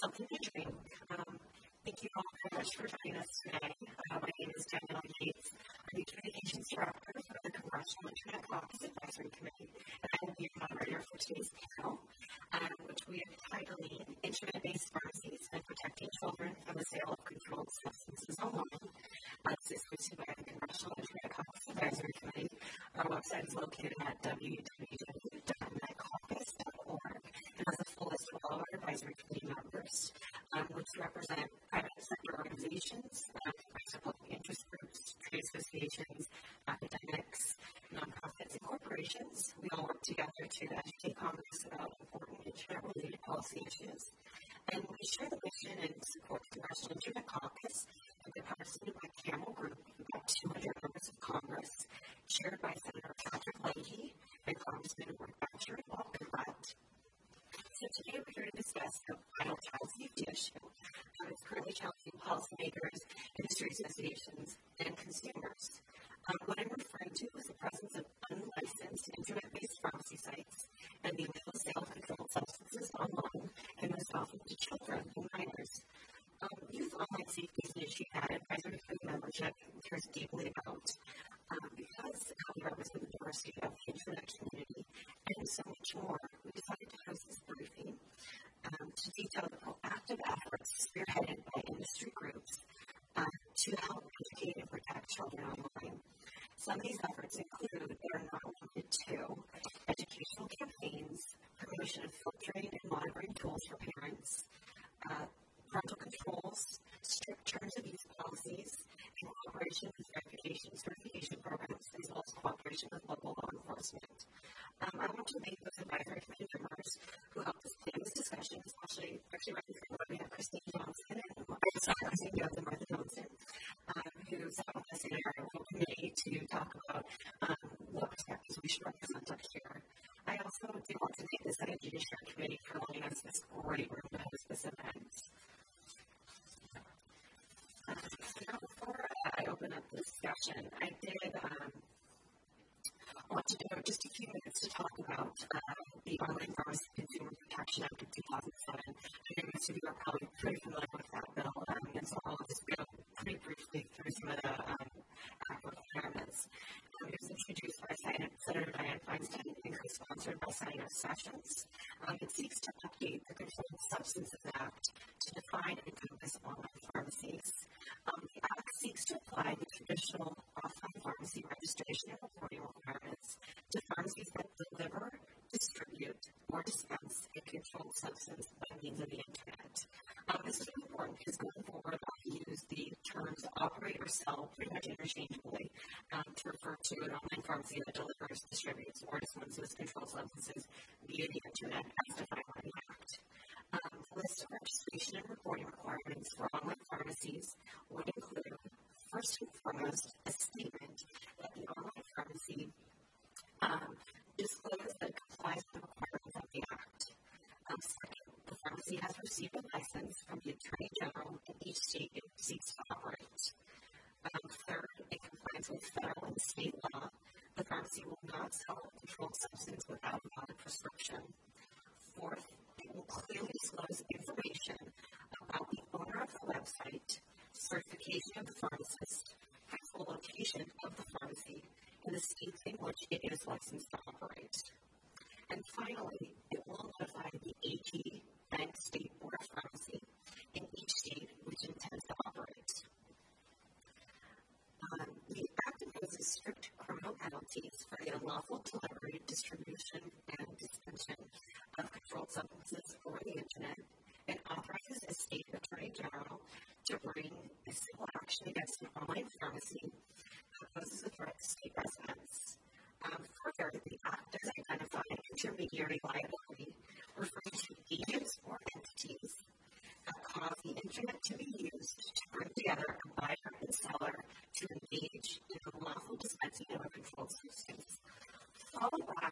something to drink. Thank you all very much for joining us today. My name is Danielle Yates. I'm the Communications Director for the Congressional Internet Caucus Advisory Committee, and I will be your moderator for today's panel, which we have titled Internet-Based Pharmacies and Protecting Children from the Sale of Controlled Substances Online. This is hosted by the Congressional Internet Caucus Advisory Committee. Our website is located at www.internetcaucus.org and has a full list of all of our advisory committee members, which represent private sector organizations, public interest groups, trade associations, academics, nonprofits, and corporations. We all work together to educate Congress about important internet-related policy issues. And we share the mission and support the Congressional Internet Caucus, a bipartisan camel group of about 200 members of Congress, chaired by Senator Patrick Leahy and Congressman Rick Batcher and Bob Democrat. So today we're here to discuss the vital child safety issue. It's currently challenging policymakers, industry associations, and consumers. What I'm referring to is the presence of unlicensed internet-based pharmacy sites and the illegal sale of controlled substances online, and most often to children and minors. Youth online safety is an issue that advisory committee membership cares deeply about because we represent the diversity of the internet community and so much more. We decided to host this briefing to detail the proactive efforts spearheaded by industry groups to help educate and protect children online. Some of these efforts include, but are not limited to, educational campaigns, promotion of filtering and monitoring tools for parents, parental controls, strict terms of use policies, and cooperation with verification and certification programs, as well as cooperation with local law enforcement. I want to thank those advisory committee members who helped us plan this discussion, especially right before we have Christine Johnson and Martha Johnson, who sat with us in our local committee to talk about what perspectives we should represent up here. I also do want to thank the Senate Judiciary Committee for allowing us this great room to host this event. Now, before I open up the discussion, I did want to devote just a few minutes to talk about the Online Pharmacy Consumer Protection Act of 2007. I know most of you are probably pretty familiar with that bill, and so I'll just go pretty briefly through some of the act requirements. It was introduced by Senator Dianne Feinstein and co-sponsored by Senator Sessions. It seeks to update the Controlled Substances Act to define and encompass online pharmacies. The Act seeks to apply the traditional offline pharmacy registration and reporting requirements to pharmacies that deliver, distribute, or dispense a controlled substance by means of the Internet. This is important because going forward, I'll use the terms operate or sell pretty much interchangeably to refer to an online pharmacy that delivers, distributes, or dispenses controlled substances via the Internet as defined by the Act. The list of registration and reporting requirements for online pharmacies would include, first and foremost, a statement that the online pharmacy discloses that it complies with the requirements of the Act. Second, the pharmacy has received a license from the Attorney General in each state it seeks to operate. Third, in compliance with federal and state law, the pharmacy will not sell a controlled substance without a valid prescription. Fourth, it will clearly disclose information about the owner of the website, certification of the pharmacist, actual location of the pharmacy, and the states in which it is licensed to operate. And finally, it will notify the AG, Bank, State Board of Pharmacy in each state which intends to operate. The Act imposes strict criminal penalties for the unlawful delivery, distribution, and dispension of controlled substances over the Internet, and authorizes a state attorney general to bring a civil action against an online pharmacy that poses a threat to state residents. Further, the Act does identify intermediary liability, referring to agents or entities that cause the Internet to be used to bring together a buyer and seller to engage in the lawful dispensing of a controlled substance. Following that,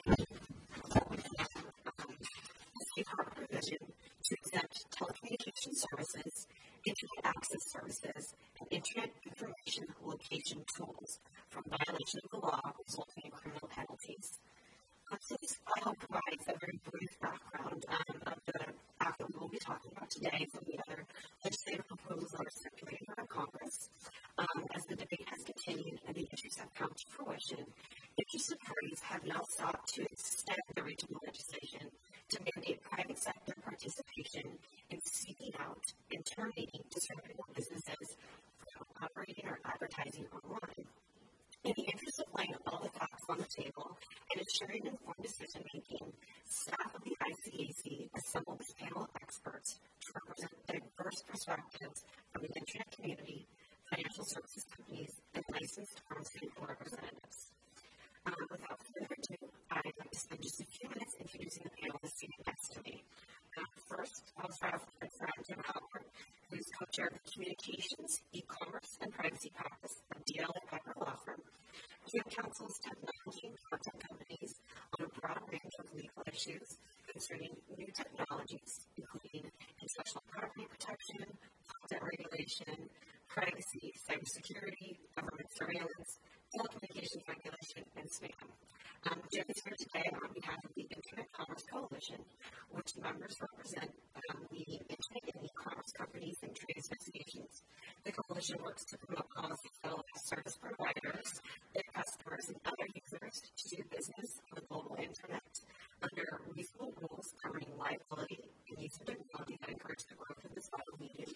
the safe harbor provision to exempt telecommunication services, Internet access services, and Internet information location tools from violation of the law resulting in criminal penalties. So this file provides a very brief background of the act that we will be talking about today from the other legislative proposals that are circulating around Congress. As the debate has continued and the issues have come to fruition, interested parties have now sought to extend the reach of the legislation to mandate private sector participation in seeking out and terminating disreputable businesses from operating or advertising online. In the interest of laying all the facts on the table and ensuring informed decision making, staff of the ICAC assembled this panel of experts to represent diverse perspectives from the internet community, financial services companies, and licensed pharmaceutical representatives. Without further ado, I'd like to spend just a few minutes introducing the panel that's seated next to me. First, I'll start off with Jim Halpern, who's co-chair of the Communications, E-commerce, and Privacy Practice of DL at Piper Law Firm. Jim counsels technology and content companies on a broad range of legal issues concerning new technologies, including intellectual property protection, content regulation, privacy, cybersecurity, government surveillance, telecommunications regulation, and spam. Jim is here today on behalf of the Internet Commerce Coalition, which members represent leading internet and e-commerce companies and trade associations. The coalition works to promote policies that allow service providers, their customers, and other users to do business on the global internet under reasonable rules covering liability and use of technology that encourage the growth of this vital medium.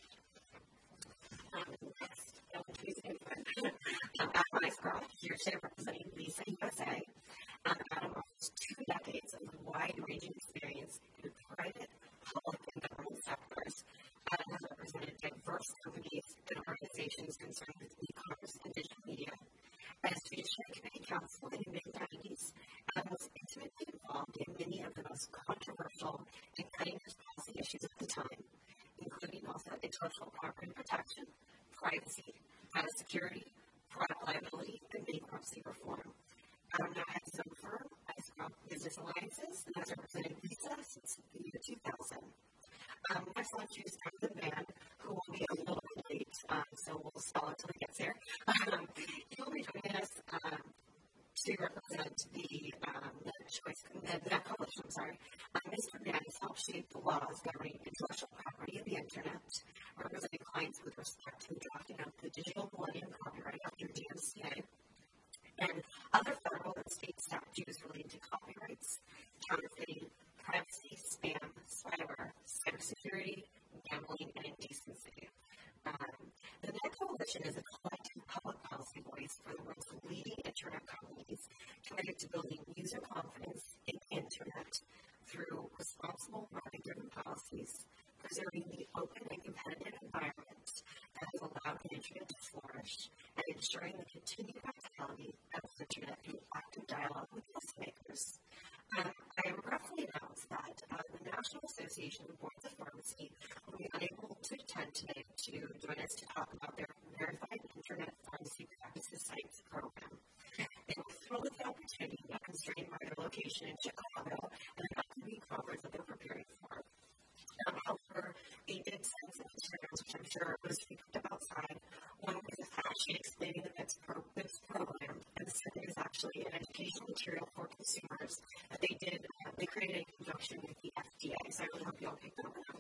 Next, Adam Weisbrot, here today representing Visa USA. Adam offers 2 decades of wide-ranging experience in private, public, and government sectors. Adam has represented diverse companies and organizations concerned with e-commerce and digital media. As Judiciary Committee counsel in the mid-90s, Adam was intimately involved in many of the most controversial and cutting-edge policy issues at the time, including also intellectual property protection, privacy, data security, product liability, and bankruptcy reform. Adam now has his own firm, Weisbrot Business Alliances, and has represented Visa since the year 2000. Next, I'll introduce Jonathan Mann, who will be a little bit late, so we'll stall until he gets here. He will be joining us to represent the Net Coalition. Mr. Mann has helped shape the laws governing intellectual property of the Internet, representing clients with respect to the drafting of the Digital Millennium Copyright Act, or DMCA, and other federal and state statutes relating to copyrights, counterfeiting, privacy, spam, cybersecurity, gambling, and indecency. The Net Coalition is a collective public policy voice for the world's leading internet companies committed to building user confidence in the internet through responsible, market-driven policies, preserving the open and competitive environment that has allowed the internet to flourish, and ensuring the continued vitality of the internet through active dialogue with policymakers. I regretfully announce that the National Association of Boards of Pharmacy will be unable to attend today to join us to talk about their Verified Internet Pharmacy Practices Sites program. They were thrilled with the opportunity, not constrained by their location in Chicago and the upcoming conference that they're preparing for. However, they did send some materials, which I'm sure was picked up outside. One is actually explaining the MIPS program, and the second is actually an educational material for consumers that they created in conjunction with the FDA. So I really hope you all picked that up.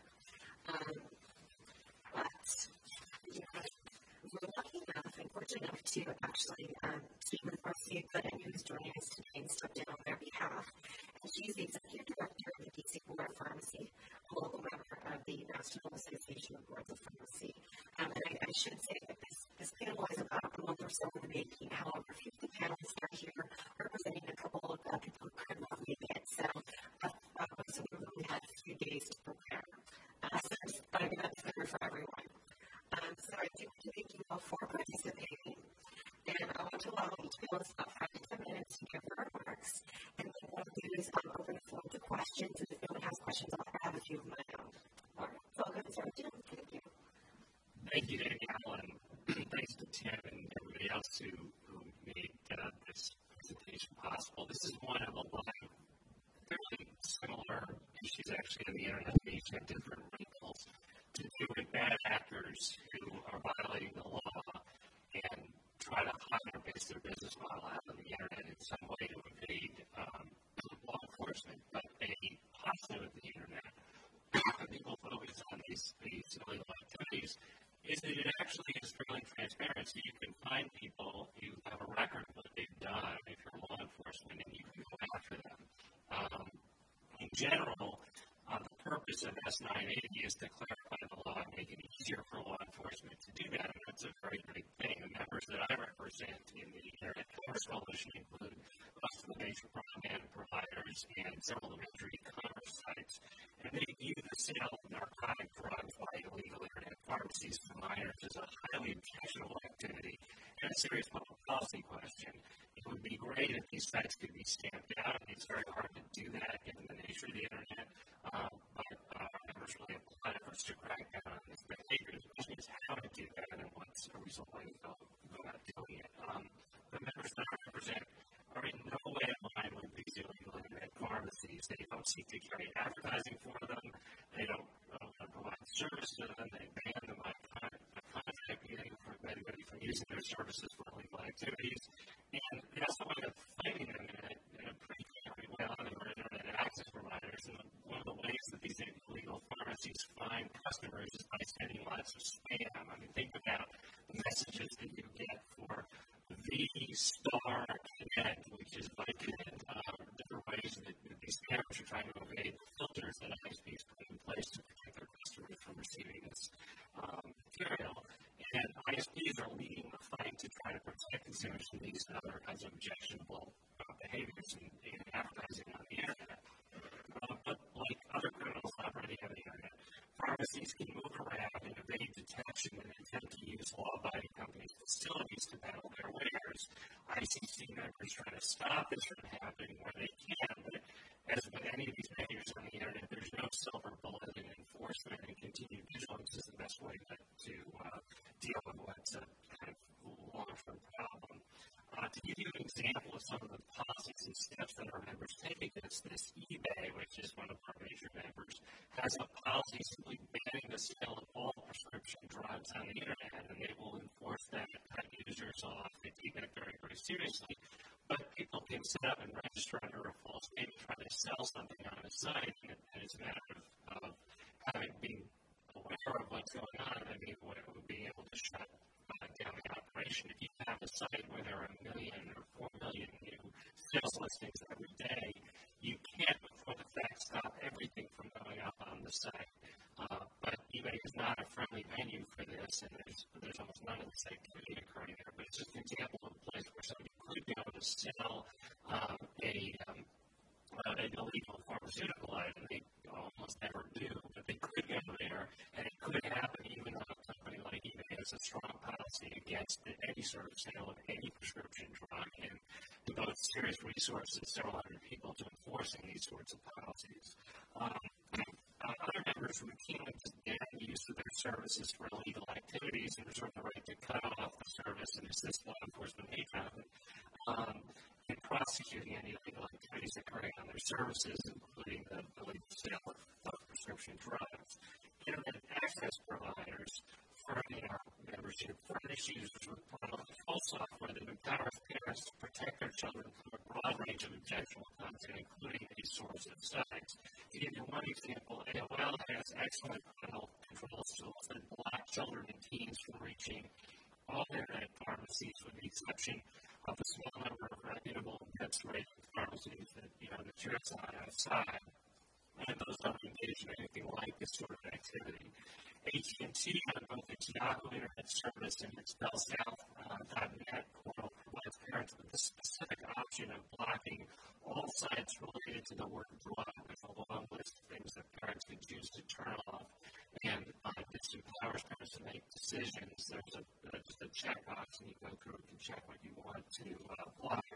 We're lucky enough and fortunate enough to actually speak with Marcia Gooden, who's joining us today and stepped in on their behalf. And she's the Executive Director of the DC Board of Pharmacy, a local member of the National Association of Boards of Pharmacy. And I should say that this panel is about a month or so in the making. However, a few of the panelists are here representing a couple of people who could not make it. So we only had a few days to prepare. But I think that's better for everyone. So I do want to thank you all for participating. And I want to allow each panelist about 5 to 10 minutes to give their remarks. And then what I'll do is open the floor to questions. And if anyone has questions, I'll have a few of my own. All right, so I'll go and start with Jim. Thank you. Thank you, Danielle, and thanks to Tim and everybody else who made this presentation possible. This is one of a lot of fairly similar issues actually on the internet. They each have different wrinkles to do with bad actors who are violating the law and try to base their business model out on the internet in some way to evade law enforcement. But a positive of the internet, people focus on the these illegal activities is that it actually is fairly transparent. So you can find people who have a record of what they've done if you're law enforcement, and you can go after them. In general, the purpose of S980 is to clarify the law and make it easier for law enforcement to do that, and that's a very great thing. The members that I represent in the Internet Commerce Coalition include most of the major broadband providers and several of the major e-commerce sites, and they view the sale of narcotic drugs by illegal Internet pharmacies to minors as a highly objectionable activity and a serious public policy question. It would be great if these sites could be stamped out. It's very hard to do that given the nature of the Internet, but our members really have a lot of efforts to crack down on this behavior. The question is how to do that and what's a reasonable way to go about doing it. The members that I represent are in no way aligned with these illegal Internet pharmacies. They don't seek to carry advertising for them. They don't provide service to them. They ban them by contract, getting anybody from using their services for illegal activities. And they also wind up fighting them in a pretty way on their Internet access providers. And one of the ways that these illegal pharmacies find customers is by sending lots of spam. I mean, think about the messages that you get for V-Star Connect, which is Vicodin, different ways that these scammers are trying to evade the filters that ISPs put in place to protect their customers from receiving this material. And ISPs are leading the fight to try to protect consumers from these and other kinds of objectionable behaviors in advertising on the Internet. But like other criminals operating on the Internet, pharmacies can move around and evade detection and attempt to use law-abiding companies' facilities to peddle their wares. ICC members try to stop this from happening where they can, but as with any of these behaviors on the Internet, there's no silver bullet in enforcement, and continued vigilance is the best way to deal with what's a kind of long-term problem. To give you an example of some of the policies and steps that our members take against this, eBay, which is one of our major members, has a policy simply banning the sale of all prescription drugs on the Internet, and they will enforce that and cut users off. They take that very, very seriously. But people can set up and register under a false name and try to sell something on a site, and it's a matter of having been aware of what's going on and being able to shut down the operation. If you have a site where there are 1 million or 4 million new sales listings every day, you can't, before the fact, stop everything from going up on the site. But eBay is not a friendly venue for this, and there's almost none of this activity occurring there. But it's just an example of a place where somebody could be able to sell an illegal pharmaceutical item. They almost never do, but they could go there, and it could happen even though a company like eBay has a strong policy against any sort of sale of any prescription drug and devotes serious resources, several hundred people, to enforcing these sorts of policies. Other members routinely just ban the use of their services for illegal activities and reserve the right to cut off the service and assist law enforcement in prosecuting any illegal activities occurring on their services, including the illegal sale of prescription drugs. Internet access providers furthering our membership furnish users with full software that empowers parents to protect their children from a broad range of objectionable content, including these sorts of sites. To give you one example, AOL has excellent parental control tools that block children and teens from reaching all Internet pharmacies, with the exception of the small number of reputable and best-rated pharmacies that you're outside, and those don't engage in anything like this sort of activity. AT&T, on both its Yahoo Internet service and its BellSouth.net portal, provides parents with the specific option of blocking all sites related to the word drug. There's a long list of things that parents can choose to turn off, and this empowers parents to make decisions. There's just a checkbox, and you go through and check what you want to block.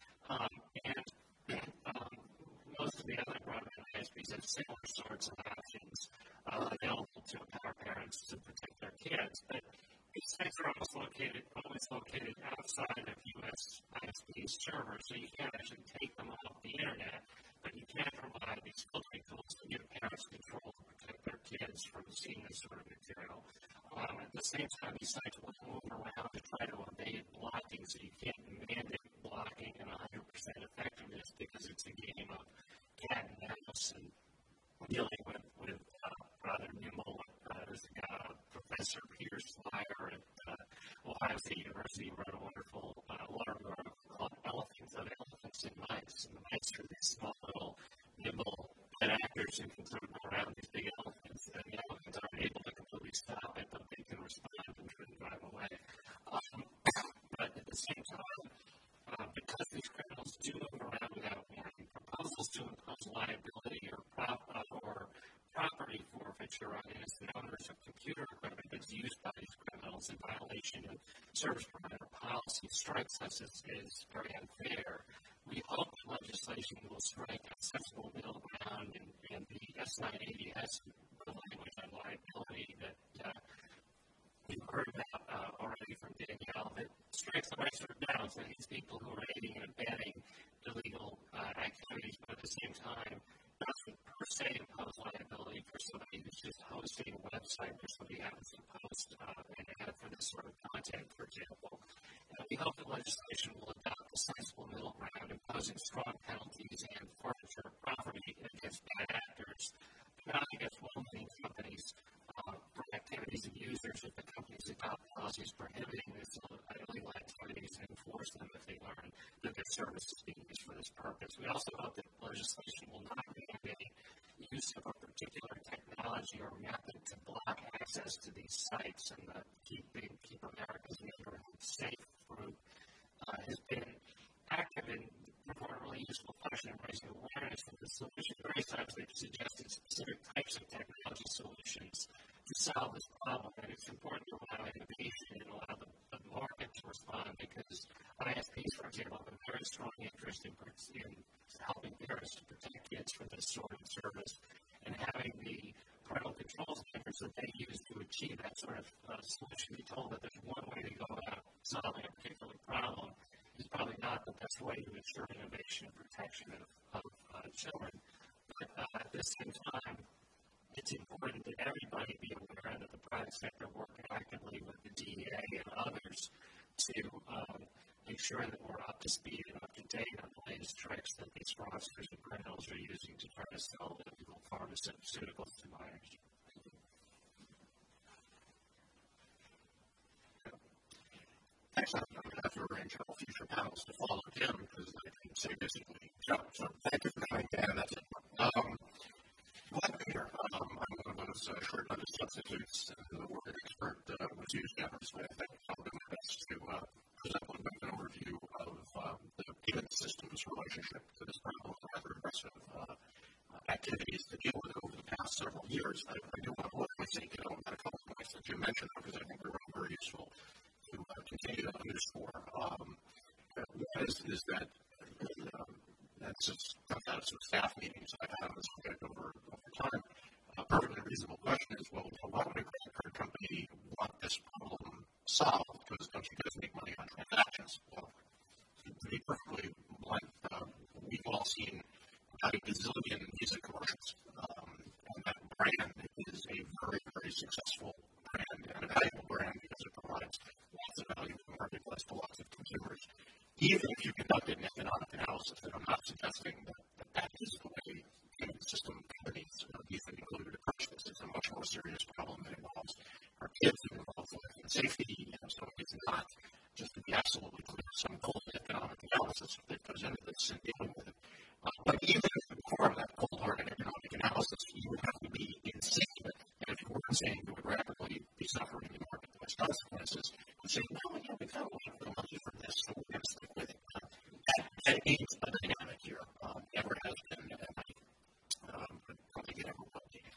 Most of the other broadband ISPs have similar sorts of options available to empower parents to protect their kids, but these sites are always located outside of U.S. ISP servers, so you can't actually take them off the Internet, but you can provide these filtering tools to give parents control to protect their kids from seeing this sort of material. At the same time, these sites will move around to try to evade blocking, so you can't mandate blocking and 100% effectiveness because it's a game of cat and mouse and dealing with rather nimble Tennessee University wrote a wonderful article called Elephants and Mice. And the mice are these small little nimble pet actors who can sort of go around these big elephants. And the elephants aren't able to completely stop it, but they can respond and try to drive away. But at the same time, because these criminals do move around without warning, proposals to impose liability or property forfeiture on innocent owners of computer equipment that's used by these criminals in violation of service provider policy strikes us as very unfair. We hope the legislation will strike a sensible middle ground and the S980 has the language on liability that you've heard about already from Danielle that strikes the right sort of balance on these people who are aiding and abetting illegal activities, but at the same time doesn't per se impose liability for somebody who's just hosting a website where somebody happens to post an ad for this sort of content, for example. And we hope the legislation will adopt a sensible middle ground, imposing strong penalties and forfeiture of property against bad actors, not against well-meaning companies for activities of users if the companies adopt policies prohibiting these illegal activities and enforce them if they learn that their service is being used for this purpose. We also hope that legislation will not mandate use of a particular technology or method to block access to these sites, and the Keep America's Neighborhood Safe group has been active in reporting really useful question and raising awareness of the solution. Various times they've suggested specific types of technology solutions to solve this problem, and it's important to allow innovation and allow the market to respond because ISPs, for example, have a very strong interest in helping parents to protect kids from this sort of service, and having the parental control standards that they use to achieve that sort of solution. Be told that there's one way to go about solving a particular problem is probably not the best way to ensure innovation and protection of children. But at the same time, it's important that everybody be aware that the private sector work actively with the DEA and others to make sure that we're up to speed and up to date on the latest tricks that these fraudsters and criminals are using to try to sell illegal pharmaceuticals to minors. Thanks. I'm going to have to arrange all future panels to follow Tim because I can say basically, so thank you for coming, Dan. That's it. Glad to be here. I'm one of those short-notice substitutes, and the word expert was used generously. I think I'll do my best to present a little bit of an overview of the payment system's relationship to this problem and rather aggressive activities to deal with it over the past several years. I do want to look at a couple of points that you mentioned because I think they're all very useful to continue to underscore. One is that that's just comes out of some staff meetings I've had on this subject over time. A perfectly reasonable question is, well, why would a credit card company want this problem solved? Because don't you guys make money on transactions? Well, to be perfectly blunt, we've all seen about a gazillion music commercials, and that brand is a very, very successful brand and a valuable brand because it provides lots of value to the marketplace to lots of consumers. Even if you conducted an economic analysis, and I'm not suggesting that is the way payment system companies, even included, approach this. It's a much more serious problem that involves our kids, it involves life and safety, so it's not, just to be absolutely clear, some cold economic analysis that goes into this and dealing with it. But even if you perform that cold-hearted economic analysis, you would have to be in sync with it. And if you weren't saying you would rapidly be suffering the marketplace consequences, and say, well, we've got a lot of money for this, so we're going to stick with it. That ain't a dynamic here. Never has been, and I don't think it ever will be.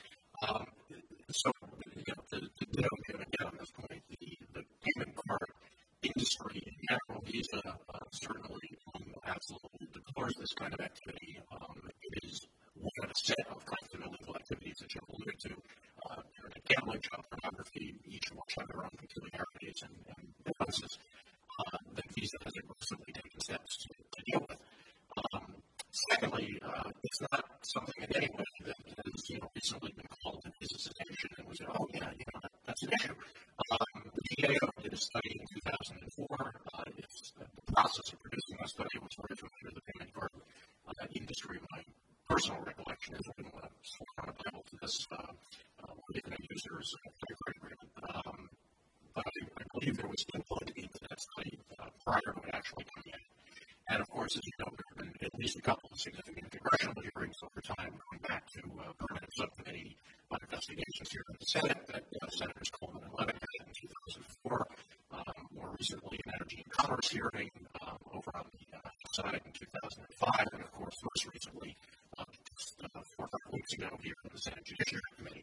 So, to ditto again on this point, the payment card industry in general, Visa certainly absolutely deplores this kind of activity. It is one of a set of kinds of illegal activities that you've alluded to. Internet gambling, child pornography, each of which have their own peculiarities and nuances that Visa has aggressively taken steps to deal with. Secondly, it's not something in any way that has recently been called a businessization and we said, oh yeah, that's an issue. The GAO did a study in 2004. The process of producing that study was very familiar to the payment card industry. My personal recollection is I didn't want to swear on a Bible to this with different users of credit card agreement. But I believe there was input into that study prior to it actually coming in. And of course, as you know, there have been at least a couple of significant congressional hearings over time going back to permanent subcommittee investigations here in the Senate that Senators Coleman and Levin had in 2004. More recently, an Energy and Commerce hearing over on the side in 2005, and of course, most recently, just 4 or 5 weeks ago here in the Senate Judiciary Committee.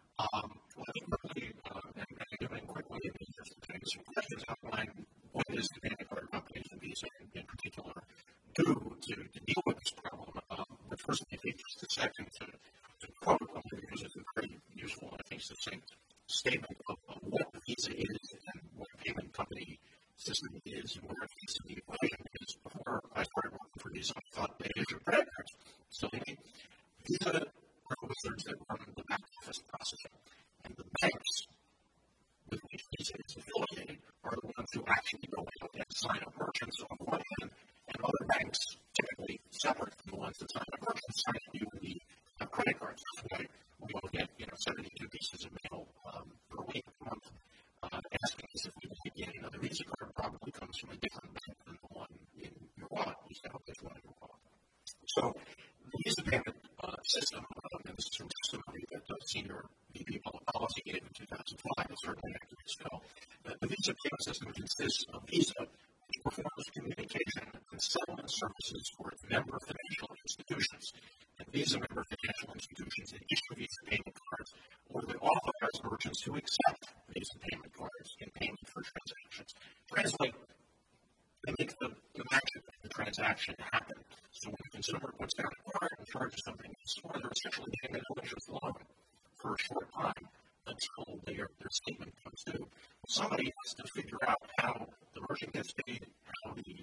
Let me quickly, and quickly, just to take some questions outline what is the payment card companies and Visa in particular do to deal with this problem. But first, let me take just a second to quote, because it's a very useful and I think succinct statement of what Visa is and what a payment company system is and where it fits in the equation. Because before I started working for Visa, I thought they issued credit cards. So Visa are the wizards that run the back office processing, and the banks with which Visa is affiliated are the ones who actually go out and sign up merchants on one hand, and other banks, typically separate from the ones that sign up merchants, sign up you with the credit cards. That's why we all get 72 pieces of mail per week, per month, asking us if we want to get another Visa card. Probably comes from a different bank than the one in your wallet. You set up this one in your wallet. So the Visa payment system, and this is from testimony that Senior VP Public Policy gave in 2005, it's certainly activities ago. The Visa payment system consists of Visa, which performs communication and settlement services for its member financial institutions. And Visa member financial institutions that issue Visa payment cards or that authorize merchants to accept Visa payment cards in payment for transactions. Translate, they make the magic of the transaction happen. So when the consumer puts down a card and charges something in the store, they're essentially getting a delicious loan for a short time until their statement comes due. Somebody has to figure out how the merchant gets paid, how the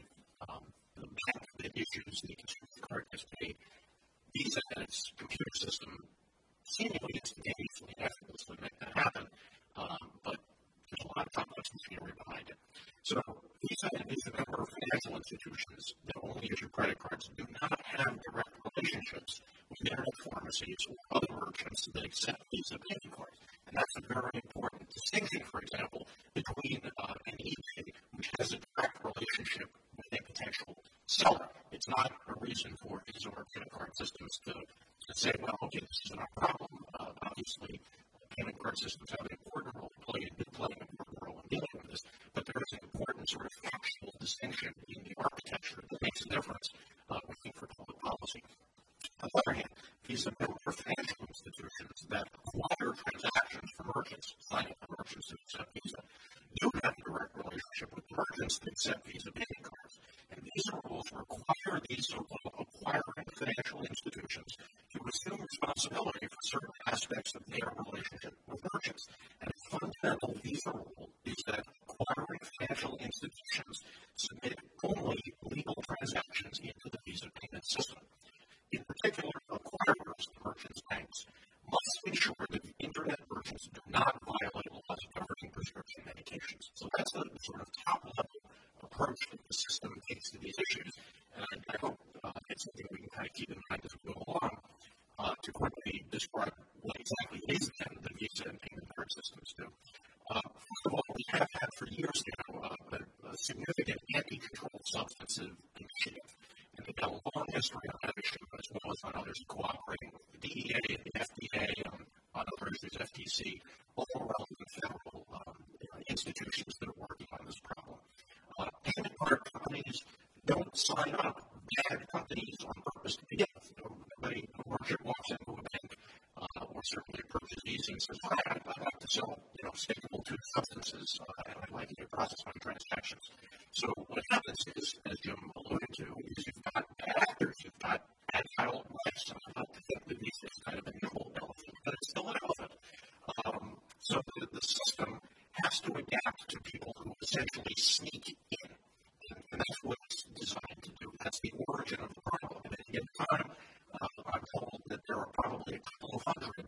bank that issues the consumer card gets paid. Visa and its computer system seemingly instantaneously and effortlessly make that happen, but there's a lot of complex machinery behind it. So Visa and Visa member financial institutions that only issue credit cards do not have direct relationships with internet pharmacies or other merchants that accept Visa payment cards. And that's a very important distinction, for example, between an eBay, which has a direct relationship with a potential seller. It's not a reason for Visa or credit card systems to say, well, okay, this is not a problem. Obviously, payment card systems have an important role to play, and been playing an important role in dealing with this, but there is an important sort of factual distinction in the architecture that makes a difference, we think, for public policy. On the other hand, Visa member financial institutions that acquire transactions for merchants, signing for merchants that accept Visa, do have a direct relationship with merchants that accept Visa payment cards. And Visa rules require these so-called acquiring financial institutions to assume responsibility for certain aspects of their relationship with merchants. And a fundamental Visa rule is that acquiring financial institutions submit only legal transactions into the Visa payment system. In particular, acquirers, merchants, banks, must ensure that the internet merchants do not violate laws governing prescription medications. So that's the sort of top-level approach that the system takes to these issues. And I hope it's something we can kind of keep in mind as we go along to quickly describe what exactly is then the Visa and payment card systems do. First of all, we have had for years now a significant anti-controlled substances initiative. And we've got a long history on that issue, as well as on others cooperating with the DEA and the FDA, on other issues, FTC, all relevant federal institutions that are working on this problem. Payment card companies don't sign up bad companies on purpose to begin with. Nobody, no merchant walks into a bank or certainly approaches Visa and says, hi, I'd like to sell stickable to substances and I'd like you to process my transactions. So what happens is, as Jim alluded to, is you've got bad actors, you've got agile mice. I like to think that Visa is kind of a nimble elephant, but it's still an elephant. So the system has to adapt to people who essentially sneak in. And that's what it's designed to do. That's the origin of the problem. And at the time, I'm told that there are probably a couple of hundred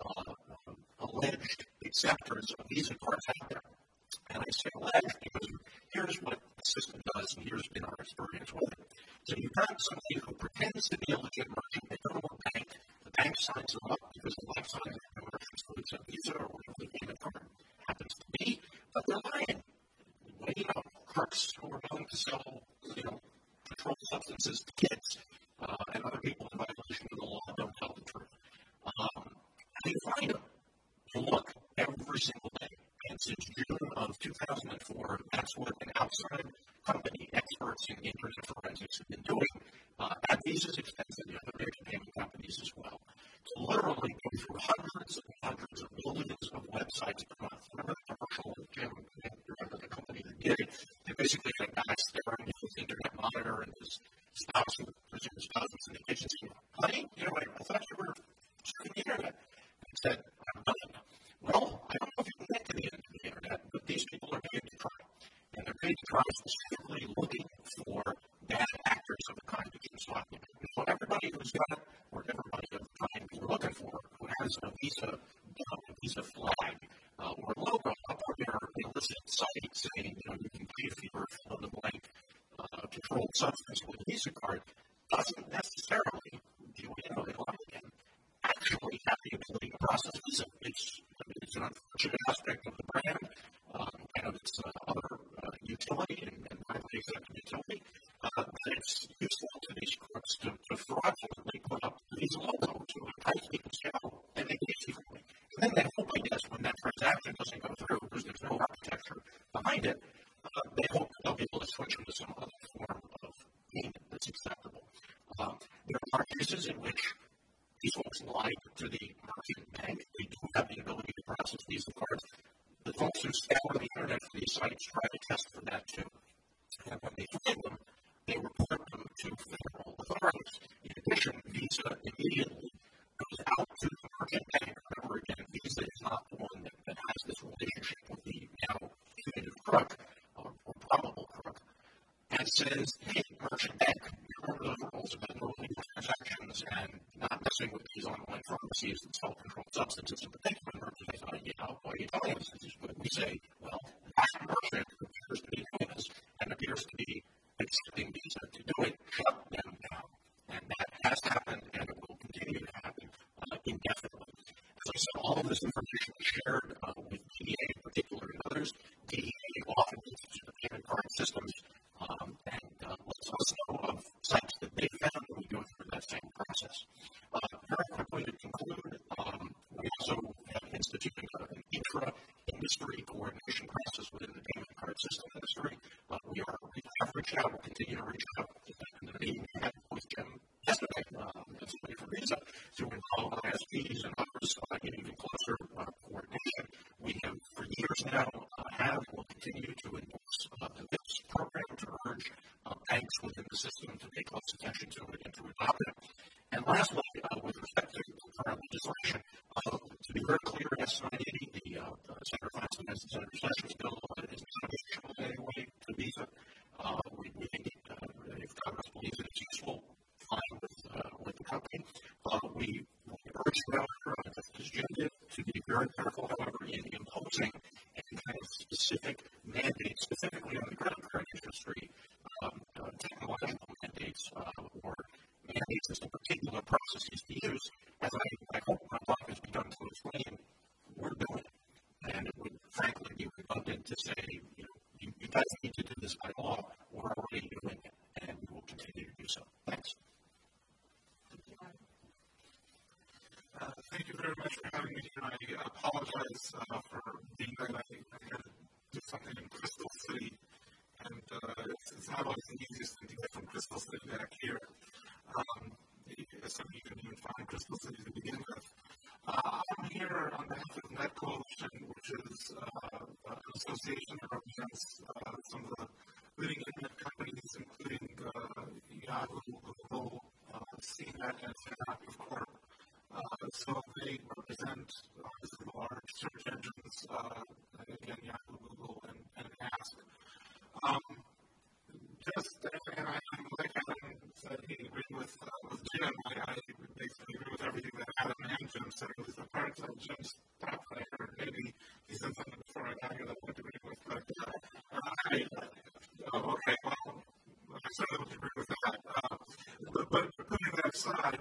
alleged acceptors of Visa cards out there. And I say alleged because here's what the system does, and here's been our experience with it. So you've got somebody who pretends to be a legit merchant. They go to a bank. The bank signs them up because the bank signs up the merchants who accept Visa or whatever the payment card happens to be. But they're lying. Well, card networks who are willing to sell, controlled substances to kids, and other people in violation of the law don't tell the truth. They find them. You look every single day. And since June of 2004, that's what an outside company, experts in internet forensics, have been doing at Visa's expense and the other major payment companies as well. To literally go through hundreds and hundreds of millions of websites per month. Remember the commercial with Jim? Remember the company that did it? They basically had a guy staring at his internet monitor and his spouse, his spouse was in the kitchen saying, honey, I thought you were surfing the internet. And he said, I'm done. Well, I don't know if you can get to the internet, but these people are paid to try. And they're paid to try specifically looking for bad actors of the kind that you're talking about. So everybody who's got it, or everybody of the kind you're looking for, who has a Visa flag, or logo up on their illicit site saying, you can pay for your fill-in-the-blank controlled substance with a Visa card, doesn't necessarily, actually have the ability to process Visa. It's an unfortunate aspect of the brand and of its other utility and widely accepted utility, but it's useful to these crooks to fraudulently put up the Visa logo to entice people to say, and they pay you for me. And then they hope, I guess, when that transaction doesn't go through because there's no architecture behind it, they hope they'll be able to switch them to some other form of payment that's acceptable. There are cases in which these folks lie to the merchant bank. They do have the ability to process Visa cards. The folks who scour the internet for these sites try to test for that too. And when they find them, they report them to federal authorities. In addition, Visa immediately goes out to the merchant bank. Remember again, Visa is not the one that has this relationship with the now punitive crook, or probable crook, and says, hey, merchant bank, remember those rules about no illegal transactions and not messing with these online pharmacies and self-controlled substances in particular. Merchant says, why are you telling us this is good? We say, well, that merchant appears to be doing this and appears to be accepting Visa to do it, shut them down. And that has happened and it will continue to happen indefinitely. As I said, all of this information is shared with DEA in particular and others. DEA often uses the payment card systems and lets us know of sites that they found when we go through that same process. Very quickly to conclude, we also have instituted an intra-industry coordination process within the payment card system industry. We have reached out, we'll continue to reach out, and the meeting we had with Jim yesterday, as a way for Visa, to involve ISPs and others in even closer coordination. We have, for years now, and will continue to endorse the VIPS program to urge banks within the system to pay close attention to it and to adopt it. And lastly, with respect to current legislation, to be very clear, S-980, the Senator Claxton has the Senator Sessions bill is beneficial in any way to Visa. We think if Congress believes that it's useful, fine with the company. We urge the governor, as Jim did, to be very careful, however, in imposing any kind of specific mandates, specifically on the credit card industry, technological mandates or mandates as to particular processes to use. As I hope my talk has begun to explain, we're doing it. And it would frankly be redundant to say, you guys need to do this by law. We're already doing it, and we will continue to do so. Thanks. Thank you very much for having me here. I apologize for being late. I had to do something in Crystal City, and it's not always the easiest thing to get from Crystal City back here. So you can even find Crystal City to begin with. I'm here on behalf of Net Coalition, which is an association that represents some of the leading internet companies, including Yahoo, Google, CNET, and Interactive Corp. So they represent obviously the large search engines, again, Yahoo, Google, and Ask. And I'm like Adam said, he agreed with Jim. I basically agree with everything that Adam and Jim said. It was the parts of Jim's talk that I heard. Maybe he said something before I got here that I wouldn't agree with. But okay, well, I certainly would agree with that. But putting that aside,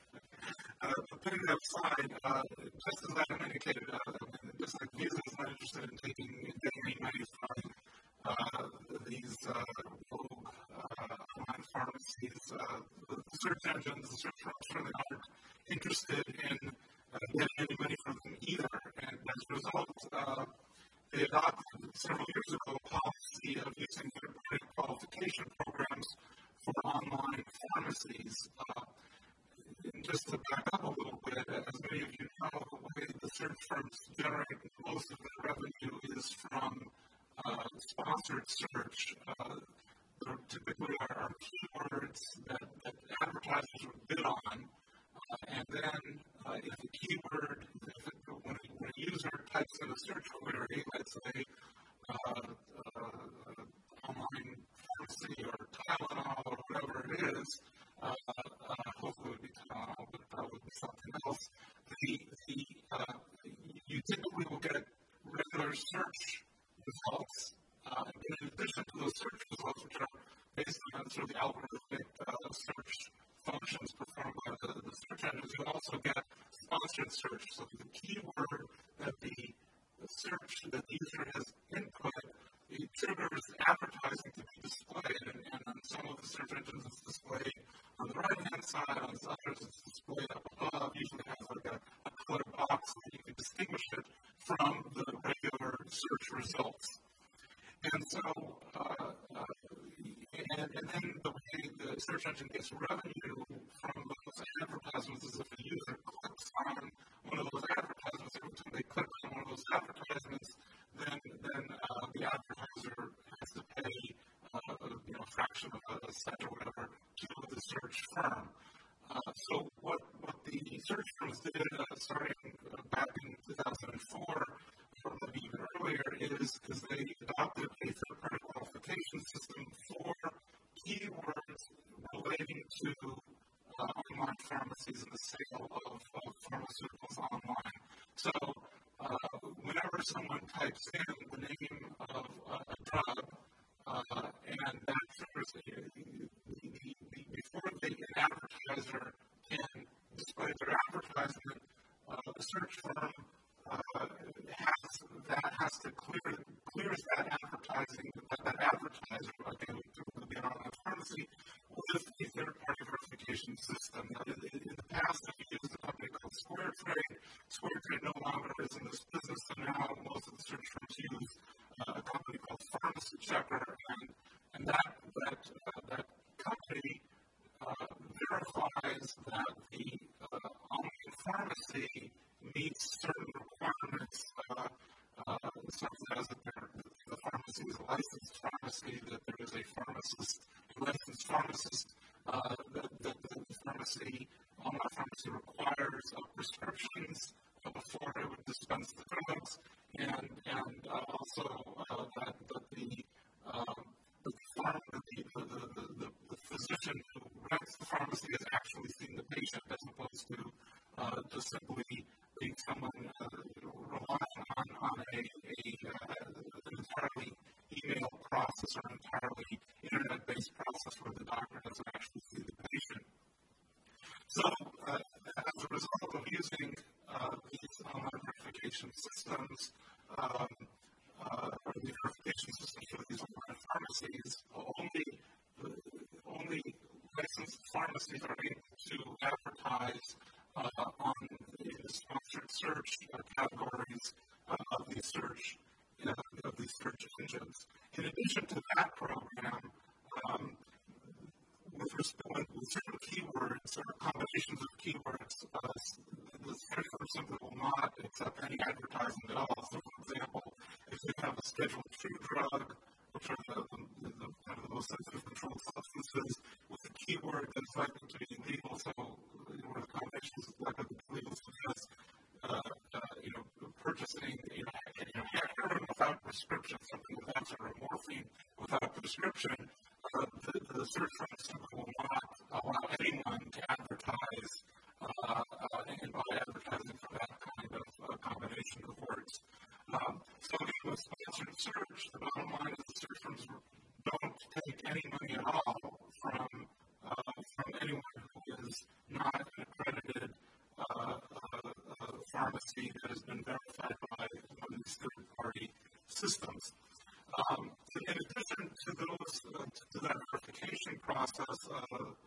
just as Adam indicated, just like Visa is not interested in getting any money from these the search engines, the search firms really aren't interested in getting any money from them either. And as a result, they adopted several years ago a policy of using third-party qualification programs for online pharmacies. Just to back up a little bit, as many of you know, the way the search firms generate most of their revenue is from sponsored search. There typically are keywords that advertisers would bid on, and then if the keyword, when a user types in a search query, let's say online pharmacy or Tylenol or whatever it is, hopefully it would be Tylenol, but probably be something else, you typically will get regular search results. In addition to those search results, which are based on sort of the algorithmic search functions performed by the search engines, you also get sponsored search. So the keyword that the search that the user has input, it triggers advertising to be displayed, and on some of the search engines it's displayed on the right-hand side, on others it's displayed up above, usually has like a colored box so that you can distinguish it from the regular search results. And so, and then the way the search engine gets revenue from those advertisements is if a user clicks on one of those advertisements, every time they click on one of those advertisements, then the advertiser has to pay a fraction of a cent or whatever to the search firm. So what the search firms did starting back in 2004, or maybe even earlier, is they adopted a third-party qualification system for keywords relating to online pharmacies and the sale of pharmaceuticals online. So whenever someone types in the name of a drug, and that triggers before an advertiser can display their advertisement, the search firm has to clears that advertising, that advertiser, again, to be an online pharmacy, with a third-party verification system. In the past, we used a company called SquareTrade. SquareTrade no longer is in this business, so now most of the search firms use a company called Pharmacy Checker, and that company verifies that the online pharmacy meets certain requirements, such as that the pharmacy is a licensed pharmacy, that there is a licensed pharmacist, that the pharmacy, online pharmacy requires prescriptions before it would dispense the drugs, and also that the physician who runs the pharmacy has actually seen the patient, as opposed to just simply being someone relying on an entirely email process or an entirely internet-based process where the doctor doesn't actually see the patient. So, as a result of using these online verification systems, or the verification systems for these online pharmacies, only licensed pharmacies are able to advertise on the sponsored search categories of these search engines. In addition to that program, with certain keywords or combinations of keywords, the search firm simply will not accept any advertising at all. So, for example, if you have a Schedule II drug, which are the kind of the most sensitive controlled substances, with a keyword that's likely to be illegal, so where the combination is likely to be illegal, such as purchasing heroin without prescription, something with that sort of morphine without prescription, the search firm simply will not allow anyone to advertise and buy advertising for that kind of combination of words. So again, with sponsored search, the bottom line is the search firms don't take any money at all from anyone who is not an accredited pharmacy that has been verified by one of these third-party systems. In addition to that verification process,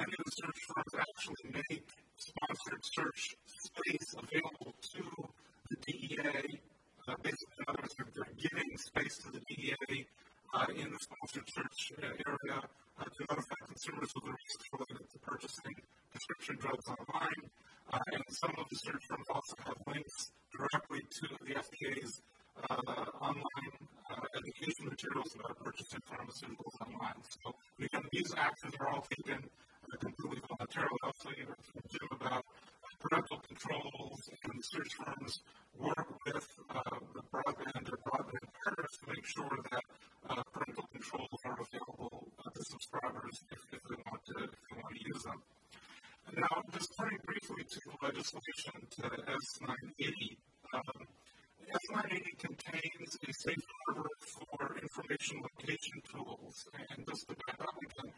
many of the search firms actually make sponsored search space available to the DEA. Basically, in other words, they're giving space to the DEA in the sponsored search area to notify consumers of the risks related to purchasing prescription drugs online. And some of the search firms also have links directly to the FDA's online education materials about purchasing pharmaceuticals online. So, again, these actions are all taken completely voluntarily. Also, you heard from Jim about parental controls, and the search firms work with the broadband or broadband partners to make sure that parental controls are available to subscribers if they want to use them. Now, just turning briefly to the legislation, to S980. S980 contains a safe harbor for information location tools. And just to back up again,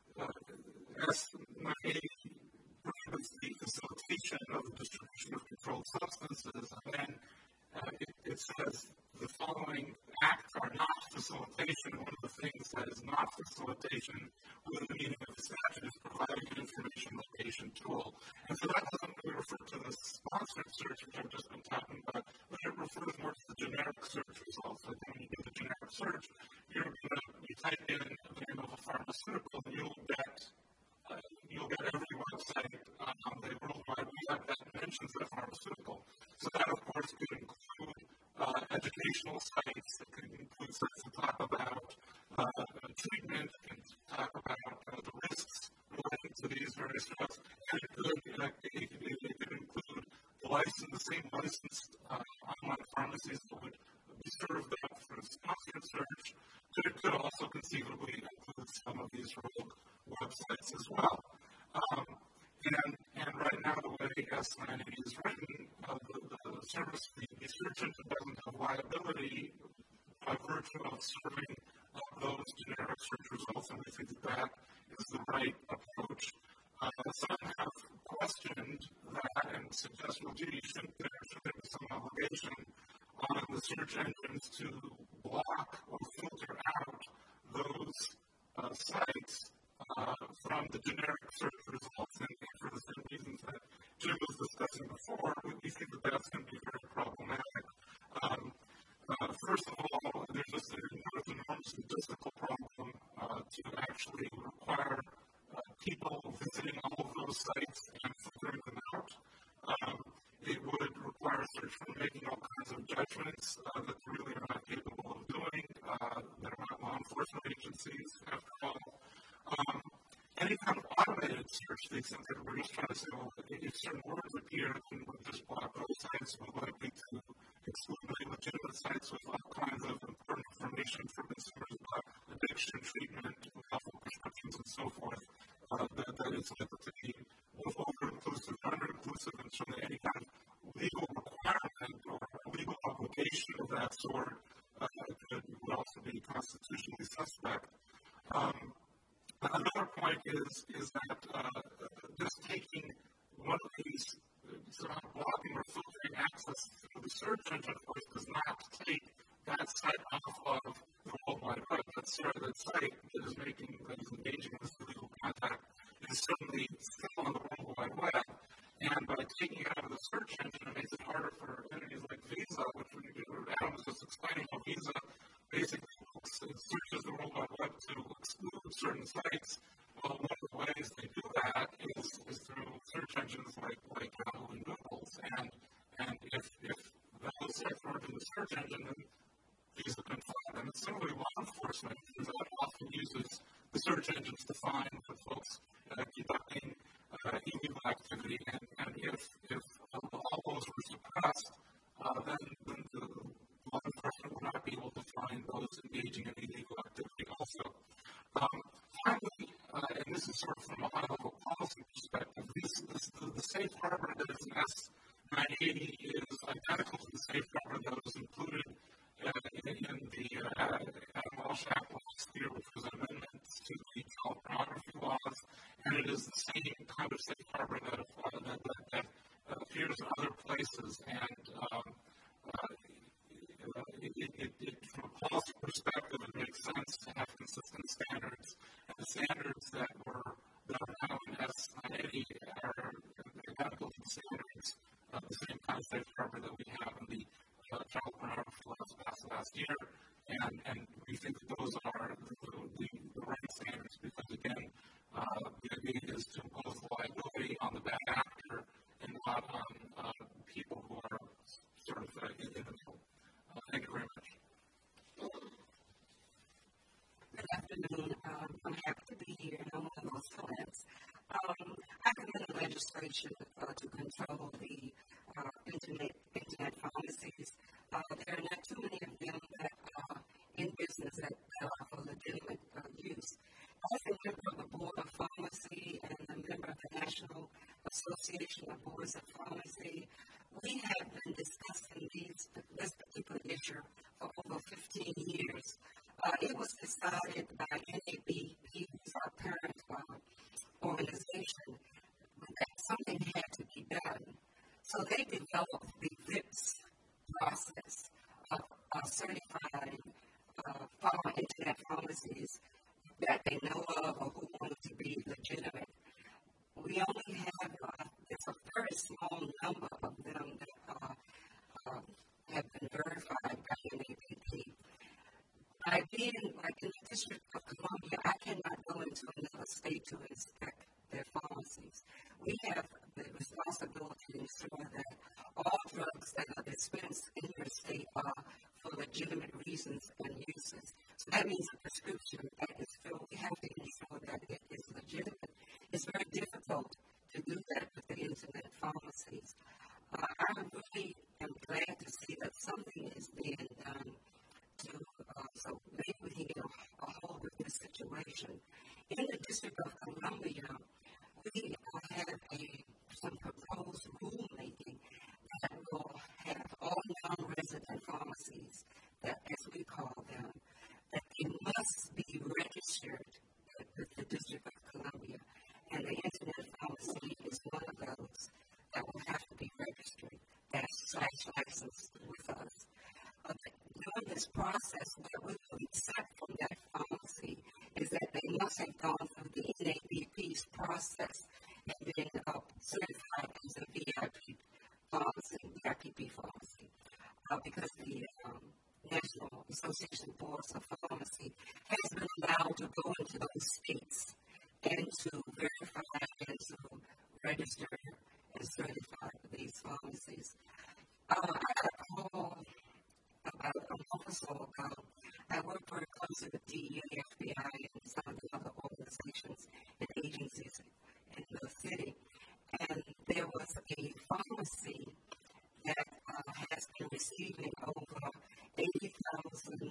S980 prohibits the facilitation of the distribution of controlled substances, and then it says the following acts are not facilitation. One of the things that is not facilitation within the meaning of the statute is providing an information location tool. And so that doesn't really refer to the sponsored search, which I've just been talking about, but it refers more to the generic search results. Like when you do the generic search, you type in the name of a pharmaceutical, and you'll get every website on the World Wide Web that mentions that pharmaceutical. So that, of course, could include educational sites. It could include sites that talk about treatment, and talk about the risks related to these various drugs. And it could include the same licensed online pharmacies that would be served up for sponsored search. But it could also conceivably include some of these rogue websites as well. And right now, the way S980 is written, the service, the search engine doesn't have liability by virtue of serving those generic search results, and we think that is the right approach. Some have questioned that and suggest, well, gee, should there be some obligation on the search engines to block or filter out those sites from the generic search results, and for the same reasons that Jim was discussing before, we think that that's going to be very problematic. First of all, there's just an enormous logistical problem to actually require people visiting all of those sites and filtering them out. It would require a search firm making all kinds of judgments that they really are not capable of doing, that are not law enforcement agencies, after all. Any kind of automated search, they think that we're just trying to say, well, if certain words appear, then we'll just block those sites. We're likely to exclude many legitimate sites with all kinds of important information for consumers about addiction treatment, helpful prescriptions, and so forth. That is likely to be both over-inclusive and under-inclusive, and certainly any kind of legal requirement or legal obligation of that sort would also be constitutionally suspect. Another point is that just taking one of these blocking or filtering access to the search engine, of course, does not take that site off of the World Wide Web. That site that is engaging in this illegal contact is certainly still on the World Wide Web. And by taking it out of the search engine, it makes it harder for entities like Visa, which Adam was just explaining how Visa basically searches the World Wide Web to exclude certain sites. Well, one of the ways they do that is through search engines like Yahoo and Google's. And if those sites aren't in the search engine, then Visa can find them. And similarly, law enforcement often uses the search engines to find the folks conducting illegal activity. And if all those were suppressed, then the law enforcement will not be able to find those engaging in illegal activity also. Finally, and this is sort of from a high-level policy perspective, the safe harbor that is in S980 is identical to the safe harbor that was included in the Adam Walsh Act last year, which was an amendment to the child pornography laws, and it is the same kind of safe harbor that appears in other places. And from a policy perspective, it makes sense to have consistent standards. And the standards that are now in last year, and we think that those are the right standards because, again, the idea is to impose liability on the bad actor and not on people who are sort of in the middle. Thank you very much. Good afternoon. I'm happy to be here, and I'm one of those clients. I commend the legislation to control the internet pharmacies. There are not too many of them that are in business that are for legitimate use. As a member of the Board of Pharmacy and a member of the National Association of Boards of Pharmacy, we have been discussing this particular issue for over 15 years. It was decided by NABP, who's our parent organization, that something had to be done. So they developed the VIPS process of certifying internet pharmacies that they know of or who wanted to be legitimate. We only have it's a very small number of them that have been verified by NABP. By being like in the District of Columbia, I cannot go into another state to inspect their pharmacies. We have the responsibility to ensure that all drugs that are dispensed in your state are for legitimate reasons and uses. So that means a prescription that is filled. We have to ensure that it is legitimate. It's very difficult to do that with the internet pharmacies. I really am glad to see that something is being done so maybe we can get a hold of this situation. In the District of Columbia, we have some proposed rulemaking that will have all non-resident pharmacies, that as we call them, that they must be registered with the District of Columbia. And the internet pharmacy is one of those that will have to be registered, that's licensed with us. During this process, what we will accept from that pharmacy is that they must have gone through the NABP's process and been certified as a VIP pharmacy, VIPP pharmacy, because the National Association of Boards of Pharmacy has been allowed to go into those states and to verify and to register and certify these pharmacies. I got a call about a month or so ago. I work very closely with DEA, FBI, and some of the other organizations and agencies in the city. And there was a pharmacy that has been receiving over 80,000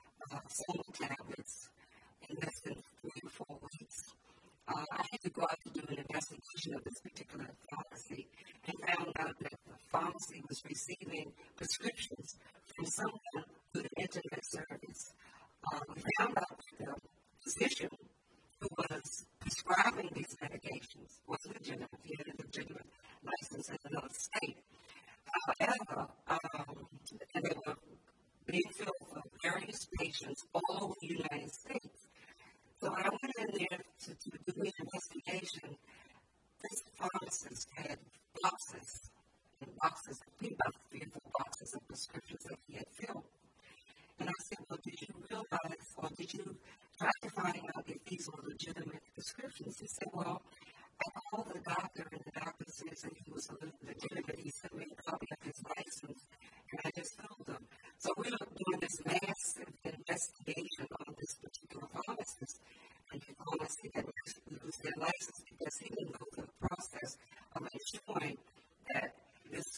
soma tablets in less than 3 or 4 weeks. I had to go out to do an investigation of this particular pharmacy and found out that the pharmacy was receiving prescriptions from someone through the internet service. We found out that the physician who was prescribing these medications was legitimate. He had a legitimate license in another state. However, and they were being filled for various patients all over the United States. So I went in there to do an investigation. This pharmacist had boxes and boxes, about 3 or 4 boxes of prescriptions that he had filled. And I said, well, did you realize or did you try to find out if these were legitimate prescriptions? He said, well, I called the doctor and the doctor says that he was legitimate. He sent me a copy of his license and I just filled them. So we were doing this massive investigation on this particular pharmacist. And the pharmacy had lose their license because he didn't go through the process of ensuring that this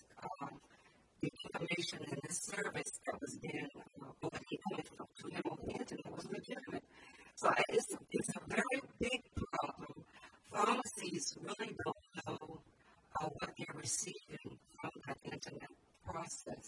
the information and the service that was being coming to him on the internet was legitimate. So it's a very big problem. Pharmacies really don't know what they're receiving from that internet process.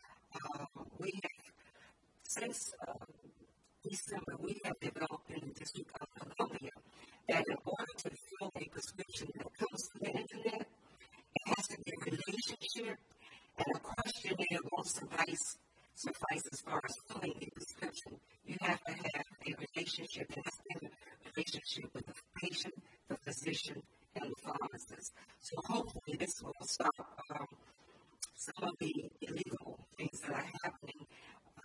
We have, since December, we have developed in the District of Columbia that in order to fill a prescription that comes from the internet, it has to be a relationship, and a questionnaire won't suffice as far as filling the prescription. You have to have a relationship, and that's been a relationship with the patient, the physician, and the pharmacist. So hopefully this will stop some of the illegal things that are happening in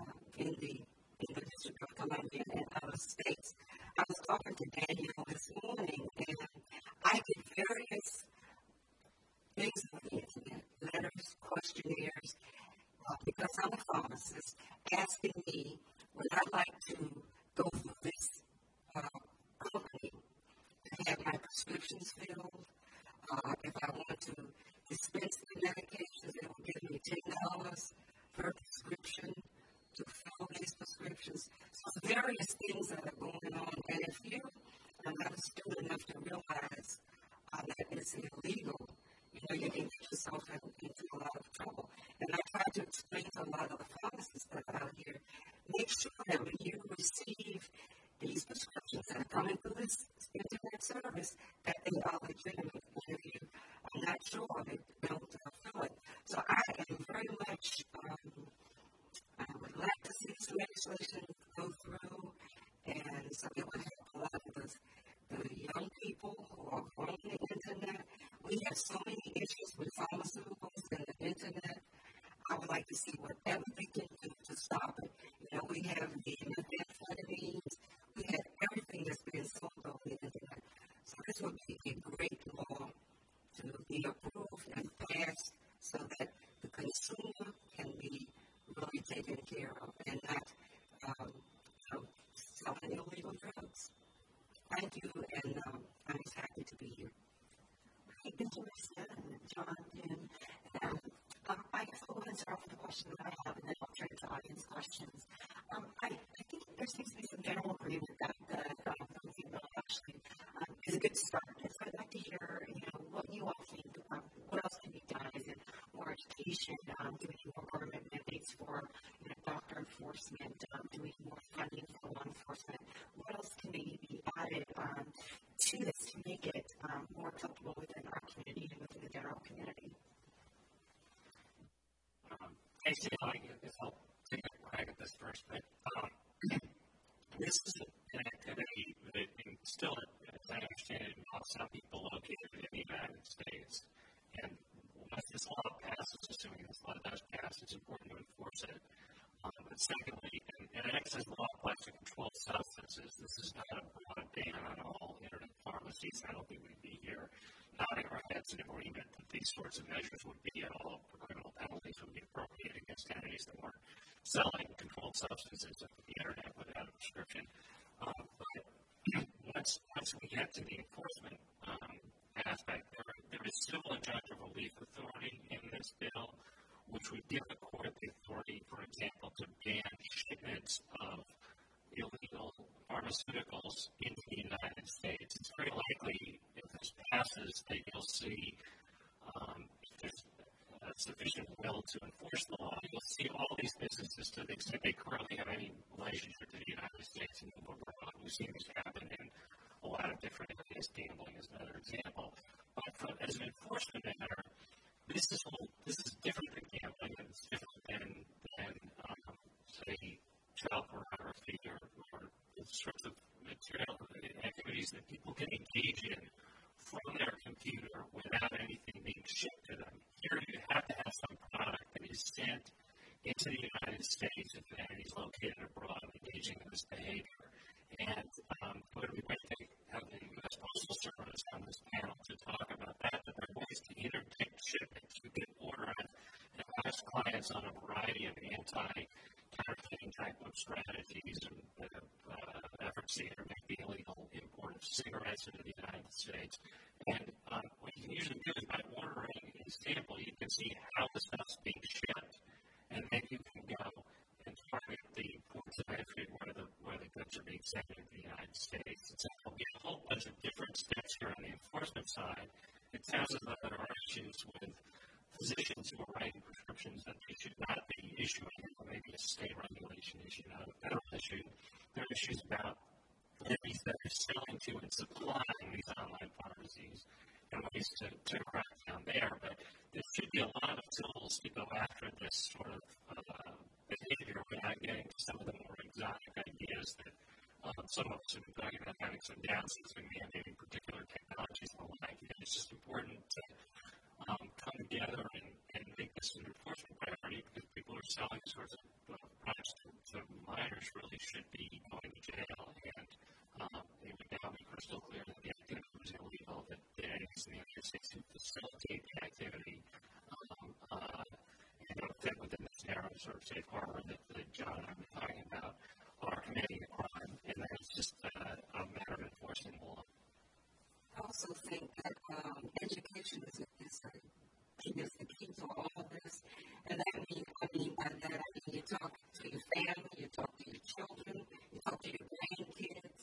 in the District of Columbia and other states. I was talking to Danielle this morning, and I get various things on the internet, letters, questionnaires, because I'm a pharmacist, asking me would I like to go through this company to have my prescriptions filled. If I want to dispense the medications, they will give me $10 per prescription to fill these prescriptions. So various things that are going on. And if you are not astute enough to realize that it's illegal, you can get yourself into a lot of trouble. And I try to explain to a lot of the pharmacists that are out here, make sure that when you receive these prescriptions that are coming through this internet service, that they are legitimate. And if you are not sure, they don't fill it. So I am very much, I would like to see this legislation go through, and so it would help a lot of the young people who are on the internet. We have so many issues with pharmaceuticals and the internet. I would like to see whatever they can do to stop it. We have the methamphetamines, we have everything that's being sold on the internet. So this would be a great law to be approved and passed so that the consumer can be really taken care of and not selling illegal drugs. Thank you, and I'm just happy to be here. Thank you, Marcia and John. And I guess I'll answer off the question that I have, and then I'll turn to audience questions. I think there seems to be some general agreement that the bill actually is a good start. So I'd like to hear, what you all think. What else can be done? Is it more education? Do we need more government mandates for doctor enforcement? Do we need more funding for law enforcement? What else can maybe be added to this to make it more acceptable within our community and within the general community? I guess I'll take a crack at this first, but this is an activity that still, as I understand it, involves some people located in the United States. And once this law passes, assuming this law does pass, it's important to enforce it. But secondly, and access the law applies to controlled substances. This is not a broad ban on all internet pharmacies. I don't think we'd be here nodding our heads in agreement that these sorts of measures would be at all. Criminal penalties would be appropriate against entities that weren't selling controlled substances on the internet without a prescription. But once we get to the enforcement aspect, there is civil injunctive relief authority in this bill, which would give the court the authority, for example, to ban shipments of illegal pharmaceuticals into the United States. It's very likely, if this passes, that you'll see if there's sufficient will to enforce the law, you'll see all these businesses, to the extent they currently have any relationship to the United States and move abroad. We've seen this happen in a lot of different areas. Gambling is another example. But as an enforcement matter, this is different than gambling, and it's different than say, child pornography or the sorts of material activities that people can engage in from their computer without anything being shipped to them. Here you have to have some product that is sent into the United States if an entity is located abroad engaging in this behavior. And it would be great to have the U.S. Postal Service on this panel to talk about that. But there are ways to interdict shipments. You can order it and advise clients on a variety of anti-counterfeiting type of strategies and efforts to interdict the illegal import of cigarettes into the United States. And what you can usually do is by ordering a sample, you can see how the stuff's being shipped, and then you can go and target the ports of entry where the goods are being sent into the United States. And so there'll be a whole bunch of different steps here on the enforcement side. It sounds as though there are issues with physicians who are writing prescriptions that they should not be issuing, or maybe a state regulation issue, not a federal issue. There are issues about entities that are selling to and supplying these online pharmacies and ways to crack down there. But there should be a lot of tools to go after this sort of behavior without getting to some of the more exotic ideas that some of us have been talking about, having some downsides and mandating particular technologies and the like. And it's just important to come together and make this an enforcement priority, because people are selling sorts of products to the minors really should be going to jail, and it would now be crystal clear that the activity was illegal, that the entities in the United States who facilitate the activity don't fit within this narrow sort of safe harbor that John and I were talking about, are committing a crime, and that it's just a matter of enforcing the law. I also think that education is a key to all of this. And that means, by that, you talk to your family, you talk to your children, you talk to your grandkids.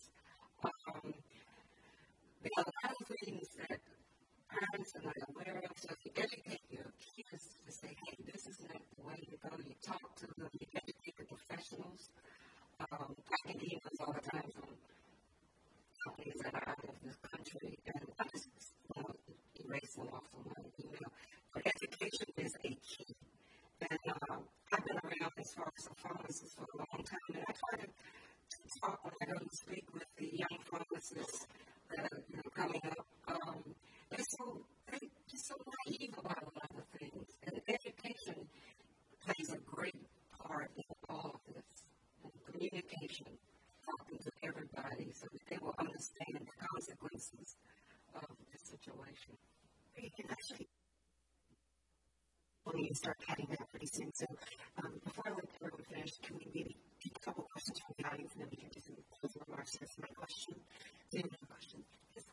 There are a lot of things that parents are not aware of, so you educate your kids to say, hey, this is not the way to go. You talk to them, you educate the professionals. I get emails all the time from companies that are out of this country, and I just erase them off of my email. But education is a key. And I've been around as far as a pharmacist for a long time, and I try to talk when I go to speak with the young pharmacists that are coming up. They're just so naive about a lot of things. And education plays a great part in all of this. And communication, talking to everybody so that they will understand the consequences of the situation. And actually, we'll need to start cutting that pretty soon. So before I let everyone finish, can we maybe take a couple questions from the audience, and then we can do some closing remarks? That's my question. Do you have any questions? Yes.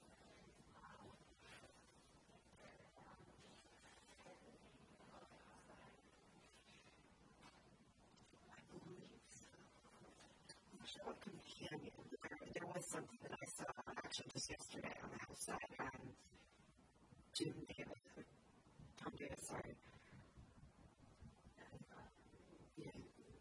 I believe companion. There was something that I saw actually just yesterday on the house side. June Davis, Tom Davis, sorry. Yeah.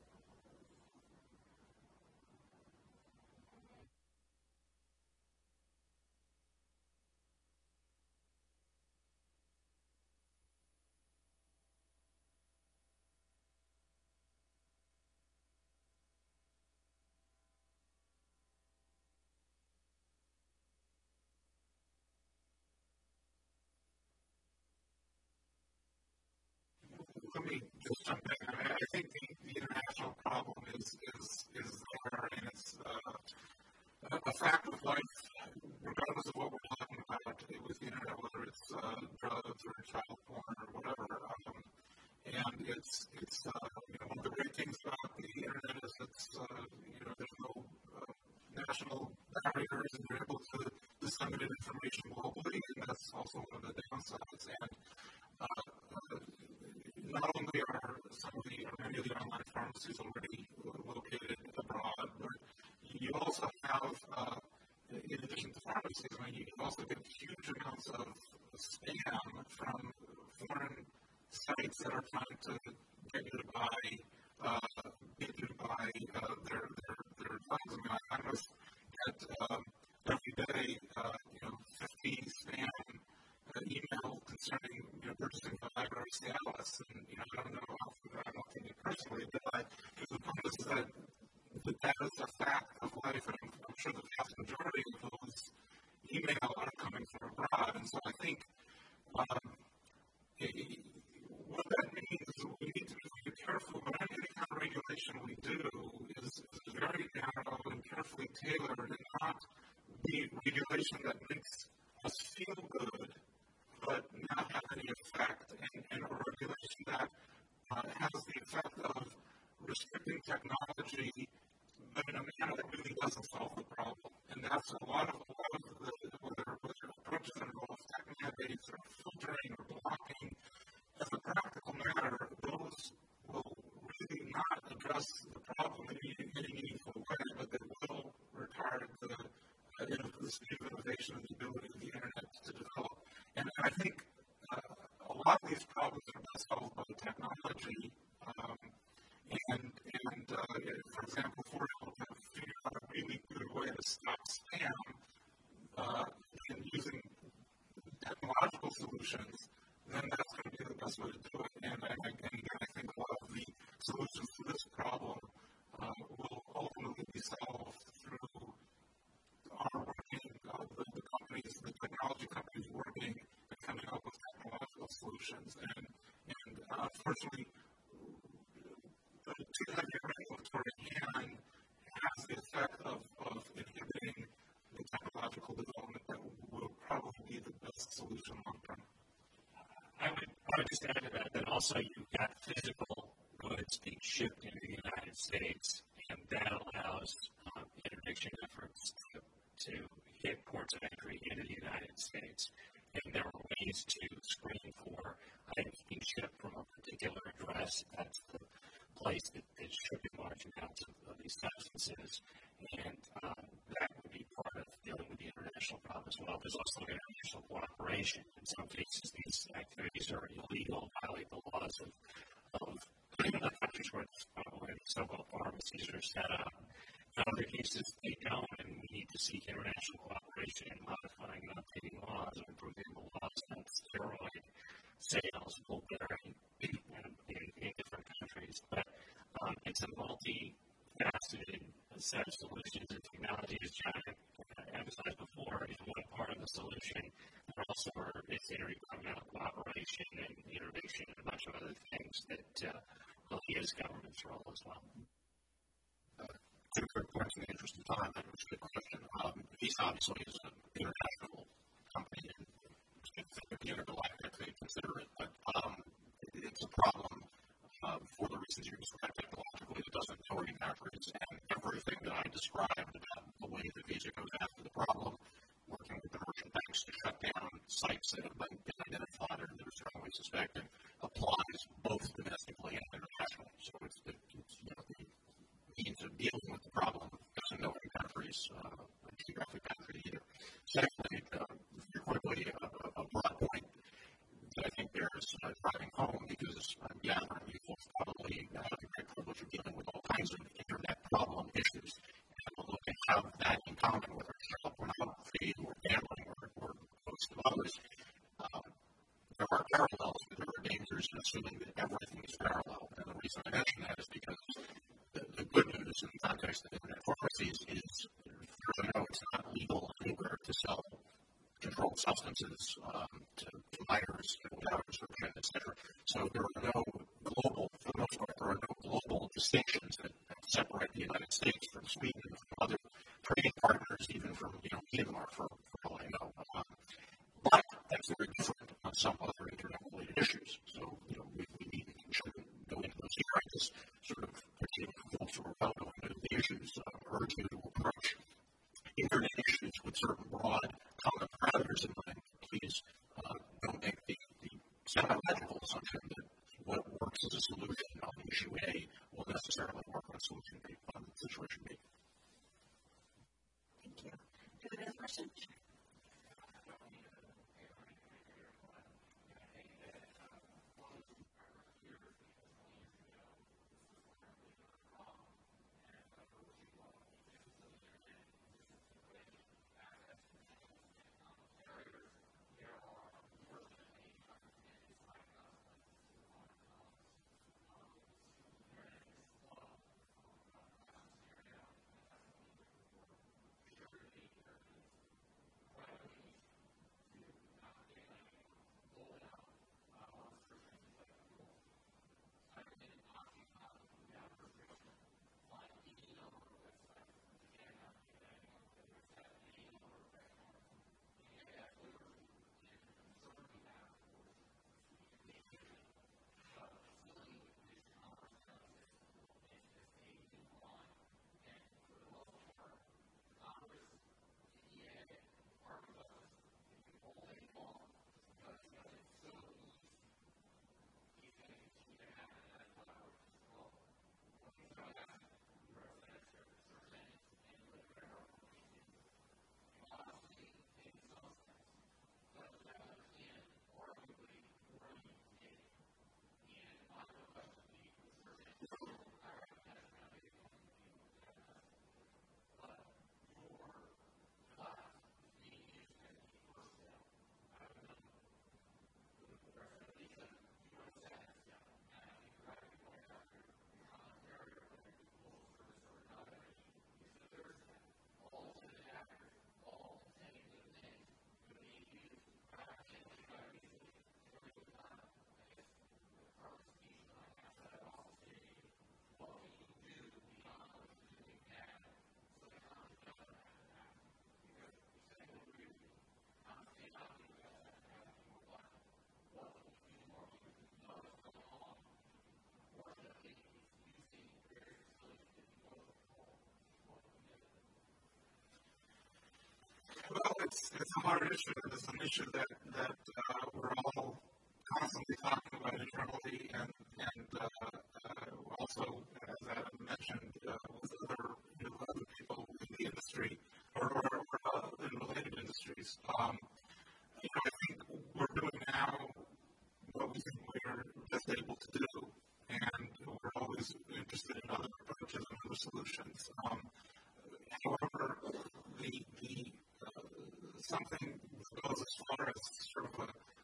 Let me just jump in. I think the international problem is there, and it's a fact of life, regardless of what we're talking about with the internet, whether it's drugs or child porn or whatever. And it's one of the great things about the internet is there's no national barriers, and you're able to disseminate information globally, and that's also one of the downsides. And not only are many of the online pharmacies already located abroad, but you also have, in addition to pharmacies, you also get huge amounts of spam from foreign sites that are trying to get you to buy their drugs. I must get every day 50 spam email concerning purchasing Viagra or Cialis, and I don't know I don't think it personally, but the point is that is a fact of life, and I'm sure the vast majority of those email are coming from abroad, and so I think what that means is we need to be careful about any kind of regulation we do is very narrow and carefully tailored, and not be regulation that makes us feel good but not have any effect, and a regulation that has the effect of restricting technology but in a manner that really doesn't solve the problem. And that's a lot of whether approaches that involve tech mandates or filtering or blocking, as a practical matter, those will really not address the problem in any meaningful way, but they will retard the speed of innovation and the ability of the internet to develop. And I think a lot of these problems are best solved by technology. For example, for able to figure out a really good way to stop spam and using technological solutions, then that's going to be the best way to do it. And again, I think a lot of the solutions to this problem will ultimately be solved through our working, the companies, the technology companies working and coming up with technological solutions. And unfortunately, the too heavy regulatory also, you've got physical goods being shipped into the United States, and that allows interdiction efforts to hit ports of entry into the United States. And there are ways to screen for items being shipped from a particular address. That's the place that is shipping large amounts of these substances. And that would be part of dealing with the international problem as well. There's also international cooperation. In some cases, these activities are illegal, violate the laws of the countries where so-called pharmacies are set up. In other cases, they don't, and we need to seek international cooperation in modifying and updating laws and improving the laws on steroid sales, blueberry, in different countries. But it's a multifaceted set of solutions, and technology, as John emphasized before, is one part of the solution. There also is intergovernmental cooperation and innovation and a bunch of other things that will use government's role as well. Two quick points in the interest of time. That was a good question. Visa obviously is an international company, and think of the intergalactic, they consider it, but it's a problem for the reasons you described technologically. It doesn't know any boundaries, and everything that I described about the way that Visa goes after the problem, working with the merchant banks to shut down sites that have been identified or that are strongly suspected, applies both domestically and internationally. So it's the means of dealing with the problem doesn't know any boundaries, geographic boundary either. Secondly, very quickly, a broad point that I think bears driving home, because I'm gathering you folks probably have the great privilege of dealing with all kinds of internet problem issues, and we'll look at how that in common with our child pornography or gambling or a host of others. There are parallels, but there are dangers in assuming that everything is parallel. And the reason I mention that is because the good news in the context of internet pharmacies is, as I know, it's not legal anywhere to sell controlled substances to minors without prescription, etc. So there are no global, for the most part, there are no global distinctions that separate the United States from Sweden, from other trading partners, even from Myanmar, for all I know. But that's very different on some other internet-related issues. So we need and shouldn't go into those here. I just sort of, particularly folks who are well going into the issues, urge you to approach internet issues with certain broad common parameters in mind. Please don't make the semi-logical assumption that what works as a solution on issue A will necessarily work on solution B, on situation B. Thank you. Do we have a question? hard issue. It's an issue that we're all constantly talking about internally, and also, as Adam mentioned, with other people in the industry or in related industries. I think we're doing now what we think we're best able to do, and we're always interested in other approaches and other solutions. However, something that goes as far as sort of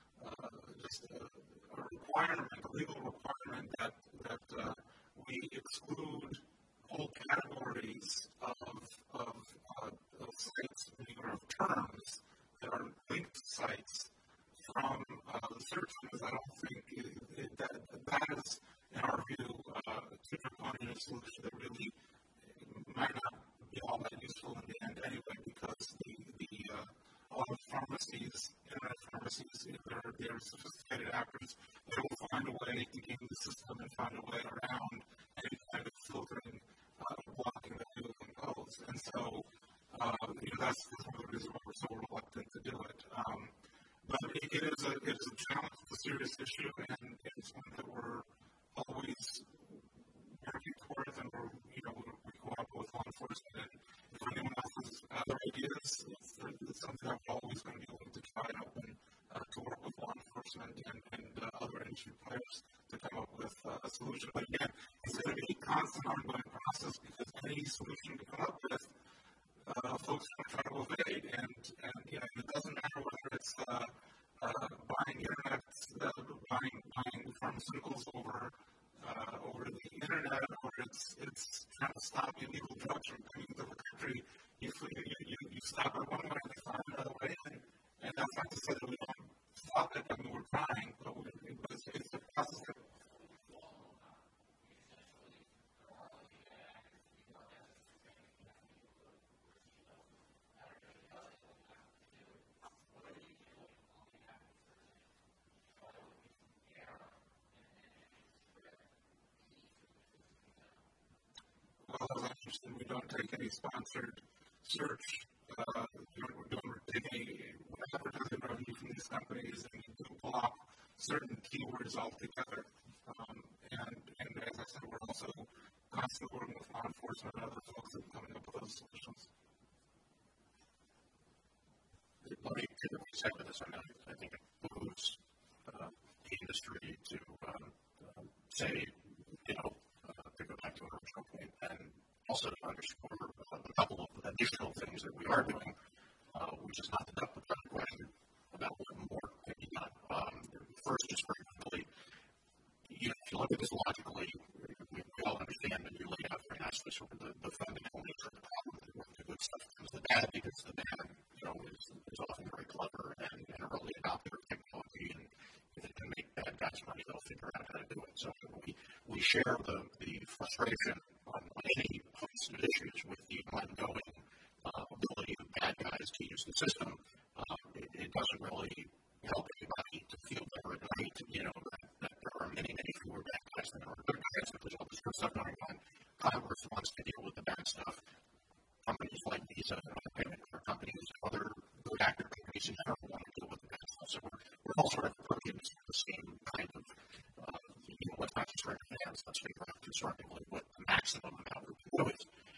a requirement, a legal requirement that we exclude whole categories of sites or of terms that are linked sites from the search terms. I don't think that is, in our view, too draconian a solution that really might not be all that useful in the end anyway, because a lot of pharmacies, internet pharmacies, they're sophisticated actors. They will find a way to game the system and find a way around any kind of filtering, blocking that you impose. And so, that's one of the reasons why we're so reluctant to do it. But it is a challenge, it's a serious issue, and it's one that we're always working towards, and we cooperate with law enforcement. And if anyone else has other ideas, it's something that we're always going to be willing to try out and to work with law enforcement and other industry players to come up with a solution. But again, it's going to be a constant ongoing process, because any solution we come up with, folks are going to try to evade, and it doesn't matter whether it's buying pharmaceuticals over the internet, or it's trying to stop illegal drugs from coming into the country. You stop it one way, and they find another way, and that's not to say that we don't stop it. I mean, we're trying, but it's a process that. Well, as I understand, we don't take any sponsored search. We don't take any advertising revenue from these companies, and we do block certain keywords altogether. And as I said, we're also constantly working with law enforcement and other folks that are coming up with those solutions. Let me take a step to this. I think it behooves the industry to say, to go back to our original point, and also to underscore a couple of additional things that we are doing, which is not to duck the question about what more can be done. First, just very quickly, if you look at this logically, we all understand that you laid out very nicely sort of the fundamental nature of the problem. The good stuff comes the bad, because the bad, is often very clever and an early adopter of technology, and if it can make bad guys money, they'll figure out how to do it. So we share the frustration on any host of issues with the ongoing ability of bad guys to use the system. It doesn't really help anybody to feel better at night, that there are many, many fewer bad guys than there are good guys, but there's all this good stuff going on. Congress wants to deal with the bad stuff. Companies like Visa and other payment card companies, other good actor companies in general want to deal with the bad stuff. So we're all sort of approaching the same kind of, what's not just right hands, let's figure out constructively what the maximum amount we can do is.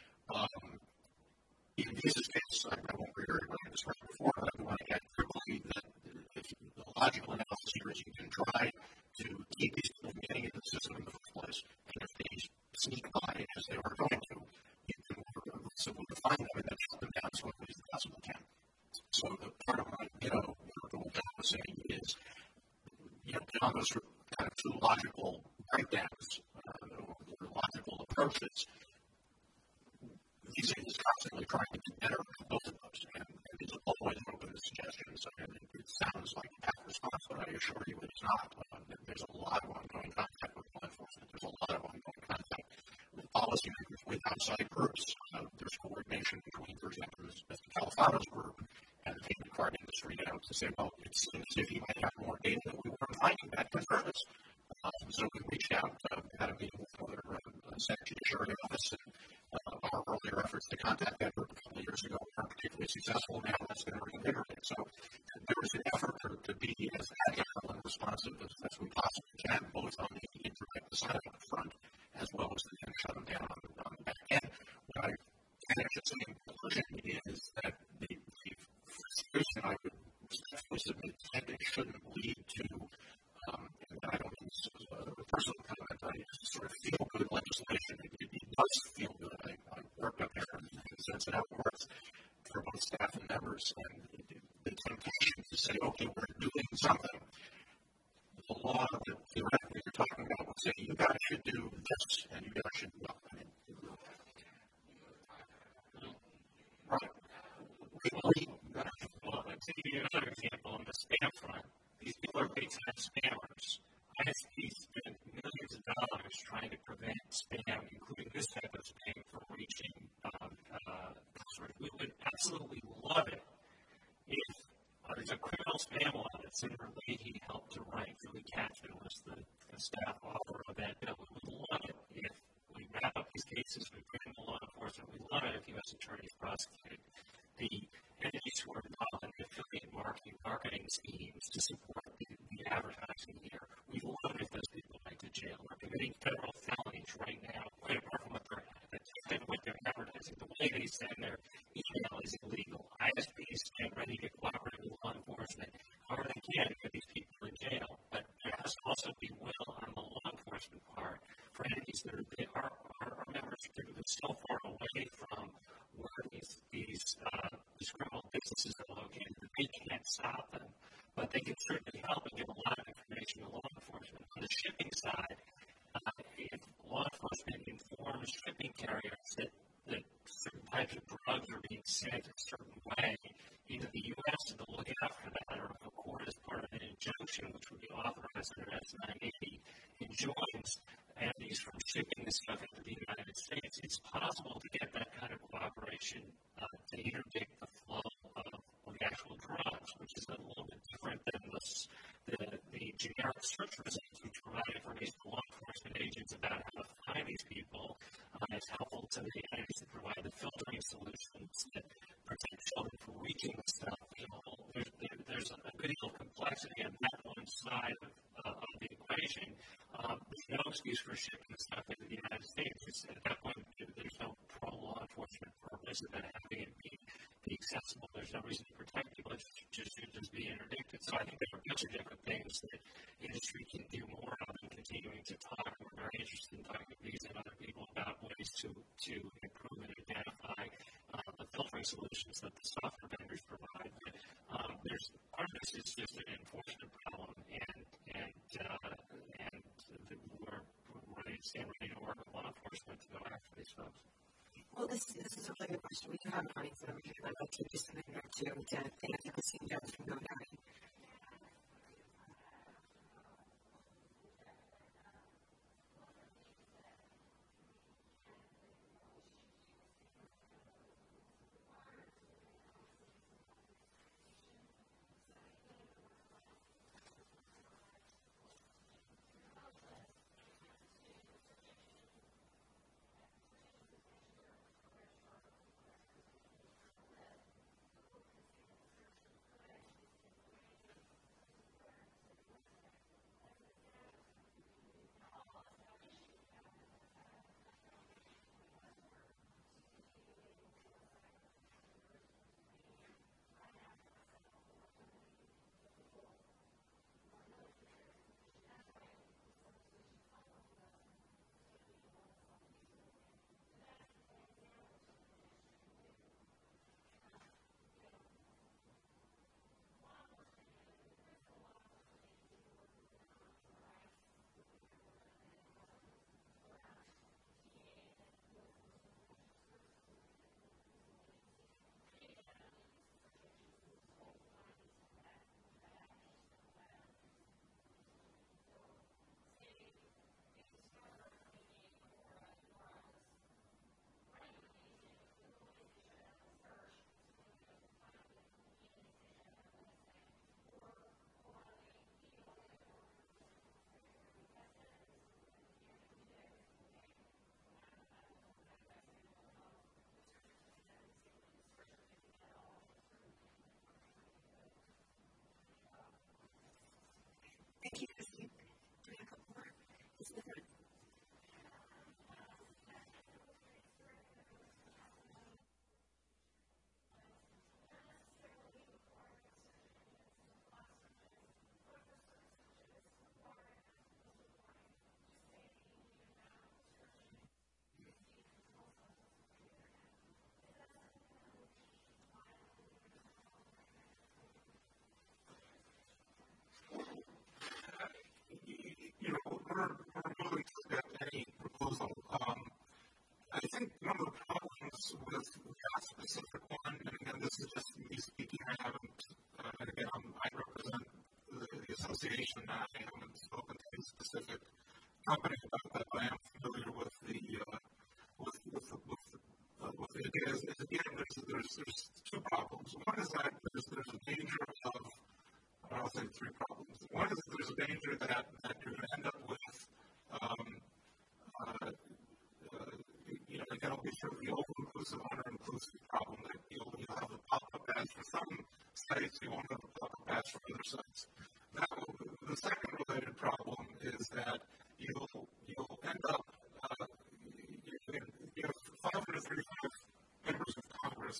In Visa's case, I won't reiterate what I described before, but I want to add quickly that if the logical analysis here is you can try to keep these people from getting into the system in the first place, and if they sneak by as they are going to, you can simply define them and then shut them down as quickly as you possibly can. So the part of what John was saying is, beyond those kind of two logical breakdowns, or logical approaches, Visa is constantly trying to get better at both of those, and it's always open to suggestions. And it sounds like a passive response, but I assure you it is not. There's a lot of ongoing contact with law enforcement. There's a lot of ongoing contact with policymakers, with outside groups. There's coordination between, for example, the Califanos group and the payment card industry to say, well, it seems as if you might have more data that we weren't finding that confirms. So we reached out, had a meeting with another Senate Judiciary Office, and our earlier efforts to contact that group a couple of years ago weren't particularly successful. Now that's been reinvigorated. So there was an effort to be as agile and responsive as we possibly can, both on the indirect side up front as well as then shut them down on the back end. What I can actually say in conclusion is that the frustration I would respectfully submit it shouldn't lead to, and I don't think this is a personal comment, I just sort of feel good legislation. It does feel good. I worked up there and sense how it works for both staff and members. And the temptation to say, okay, we're doing something. The law that theoretically you're talking about would say, you guys should do this, and you guys should do that. Right. Well, to give you another example on the spam front, these people are big-time spammers. ISPs spend millions of dollars trying to prevent spam, including this type of spam, from reaching customers. We would absolutely love it if there's a criminal spam law that Senator Leahy helped to write. Julie Katzman was the staff author of that bill. We would love it if we wrap up these cases, we bring them to law enforcement. We love it if U.S. attorneys prosecute the entities who are involved in the affiliate marketing schemes to support the advertising here. We love it if those people went to jail. We're committing federal felonies right now, quite apart from what they're advertising. The way they send their email is illegal. ISPs stand ready to cooperate with law enforcement however they can to get these people in jail. But there has to also be will on the law enforcement part for entities that are members that still far away from where these criminal businesses are located. They can't stop them, but they can certainly help and give a lot of information to law enforcement. On the shipping side, if law enforcement informs shipping carriers that certain types of drugs are being sent a certain way into the U.S. and to look out for that, or if a court is part of an injunction, which would be authorized under S-980, enjoins entities from shipping this stuff into the United States, it's possible to get that kind of cooperation to interdict the flow of the actual drugs, which is a little bit different than the generic search results which provide information to law enforcement agents about how to find these people. It's helpful to the entities that provide the filtering solutions that protect children from reaching the stuff. There's a good deal of complexity on that one side of the equation. There's no excuse for shipping the stuff into the United States. At that point, there's no pro-law enforcement purpose of having it be accessible. There's no reason to protect people. It should just be interdicted. So I think there are a bunch of different things that industry can do more of and continuing to talk. We're very interested in talking with these and other people about ways to improve and identify the filtering solutions that the software vendors provide. But there's part of this is just an enforcement problem, and we're ready to stand ready to work with law enforcement to go after these folks. Well, this is a really good question. We do have an audience over here. I'd like to just a minute or two to answer the same judge from Montgomery. is again, there's two problems. One is that there's a danger of, I'll say three problems. One is that there's a danger that you're going to end up with, again, it'll be sort of the over-inclusive, under-inclusive problem that you'll have a pop-up ads for some sites, you won't have a pop-up ads for other sites. The second related problem is that you'll end up, you have 535 members of Congress,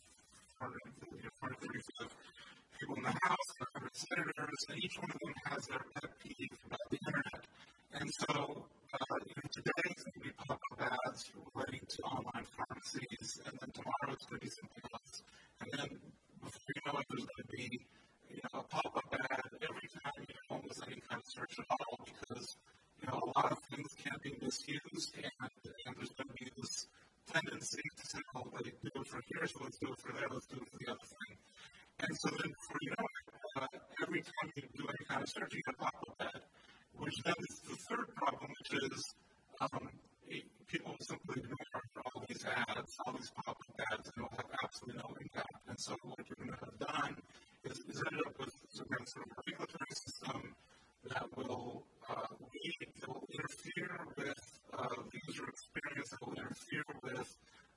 435 people in the House, 100 senators, and each one of them has their pet peeve about the internet. And so today it's going to be pop-up ads relating to online pharmacies, and then tomorrow it's going to be something else. And then before you know it, there's going to be a pop-up ad every time you do almost any kind of search at all, because a lot of things can be misused, and there's going to be this tendency to say, oh, they do it for here, so let's do it for there, let's do it for the other thing. And so then before you know it, every time you do any kind of search, you get a pop-up ad, which then is the third problem, which is people simply ignore all these ads, all these pop-up ads, and it'll have absolutely no impact. And so what you're going to have done is ended up with sort of a regulatory system that will interfere with the user experience, that will interfere with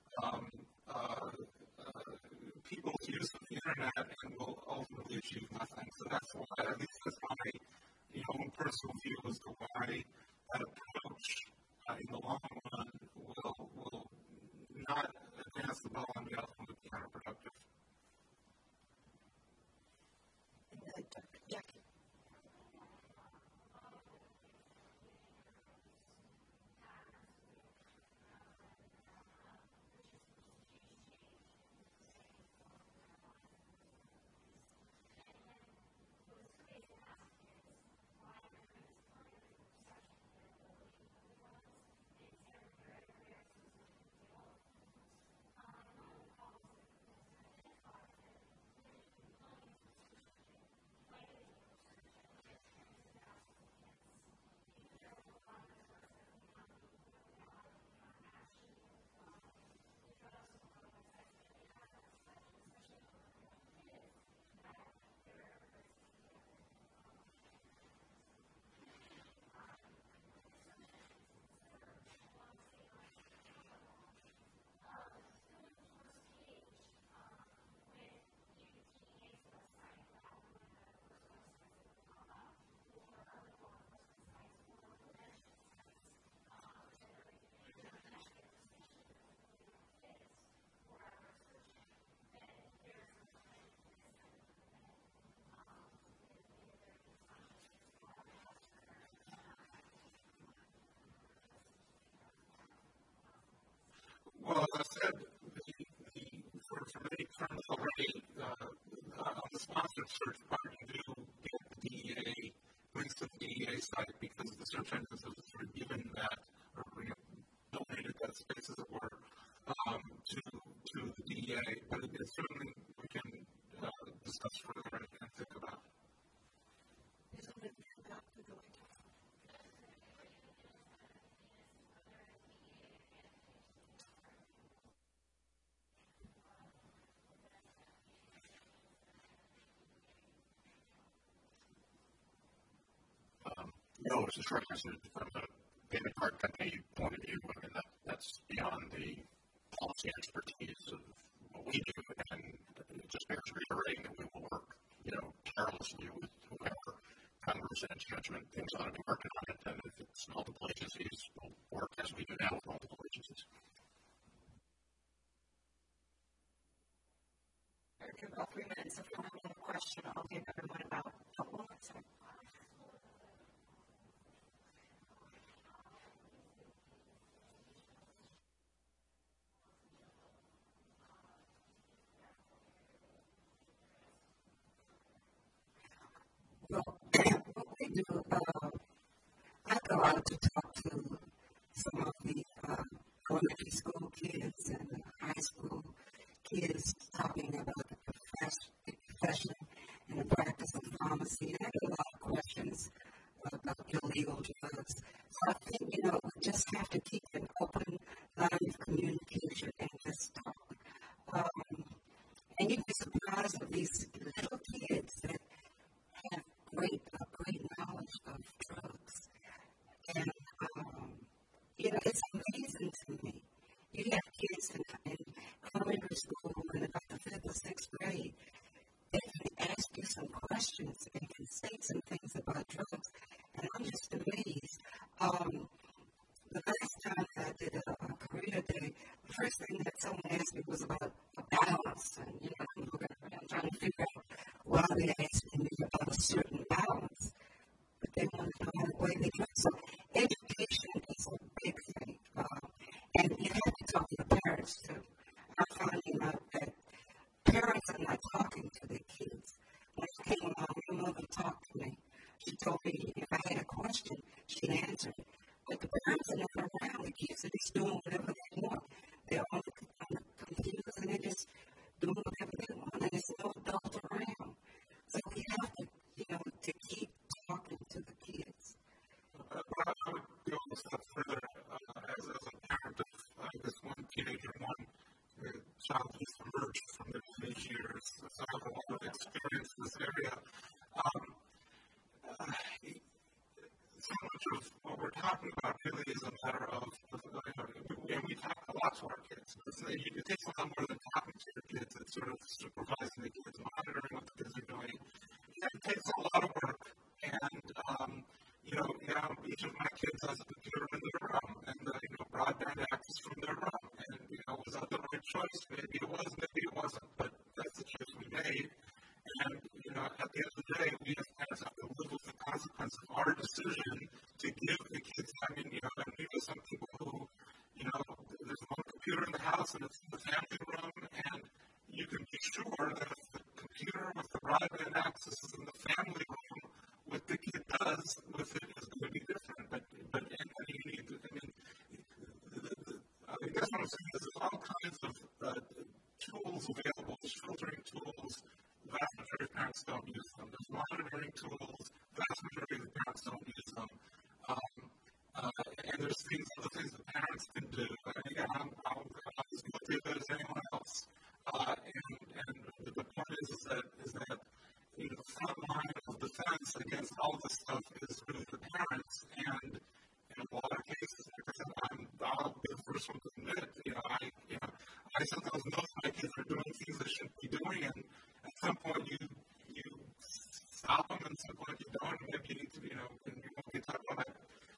people's use of the internet, and will ultimately achieve nothing. So that's why, at least that's my own personal view as to why that approach in the long run will not advance the ball and be ultimately counterproductive. Jackie. Well, as I said, for many firms already, on the sponsored search part, you do get the DEA, links to the DEA site, because the search engines have sort of given that, or donated that space, as it were, to the DEA. But it's certainly we can discuss further and think about. No, it's a short answer from a payment card company point of view. I mean, that's beyond the policy expertise of what we do, and it just bears reiterating that we will work, tirelessly with whoever Congress and judgment thinks ought to be working on it, and if it's multiple agencies, we'll work as we do now with multiple agencies. We have about 3 minutes. If you have another question, I'll give everyone about a couple minutes. Well, what we do, I go out to talk to some of the elementary school kids and high school kids, talking about the profession and the practice of pharmacy. And I get a lot of questions about illegal drugs. So I think, we just have to keep an open line of communication and just talk. because of these little kids that have great knowledge of drugs. And, it's amazing to me. You have kids in elementary school in about the 5th or 6th grade that can ask you some questions and can say some things about drugs. And I'm just amazed. The last time I did a career day, the first thing that someone asked me was about a balance. And, I'm looking around trying to figure out why they asked me about a certain balance. But they want to know how the way they dress. So education is a big thing. And you have to talk to the parents too. I'm finding out that parents are not talking to their kids. When I came along, my mother talked to me. She told me if I had a question, she'd answer it. But the parents are not around. The kids are just doing whatever they want. They're on the computers and they're just doing whatever they want. And there's no adult around. So we have to, to keep talking to the kids. I would go a step further as a parent of this one teenager, one child who's emerged from their teenage years. So I have a lot of experience in this area. So much of what we're talking about really is a matter of, and we talk a lot to our kids. It takes a lot more than talking to your kids. It's sort of supervising the kids, monitoring what the kids are doing. It takes a lot of work. And, each of my kids has a computer in their room and, broadband access from their room. And, was that the right choice? Maybe it was, maybe it wasn't. But that's the choice we made. And, at the end of the day, we as parents have to live with the consequence of our decision to give the kids. I mean, some people who, there's one computer in the house and it's in the family room, and you can be sure that if the computer with the broadband access is in the family room, what the kid does with it is going to be different. But you need to, I guess what I'm saying is there's all kinds of tools available, filtering tools. The vast majority of parents don't use them. There's monitoring tools. The vast majority of the parents don't use them. And there's other things that parents can do. And again, I'm as guilty of it as anyone else. And the point is that the front line of defense against all this stuff is really the parents. And in a lot of cases, because I'll be the first one to admit, I sometimes know my kids are doing things they shouldn't be doing, and at some point you stop them, and at some point you don't, and maybe you need to, and you won't get talked about it.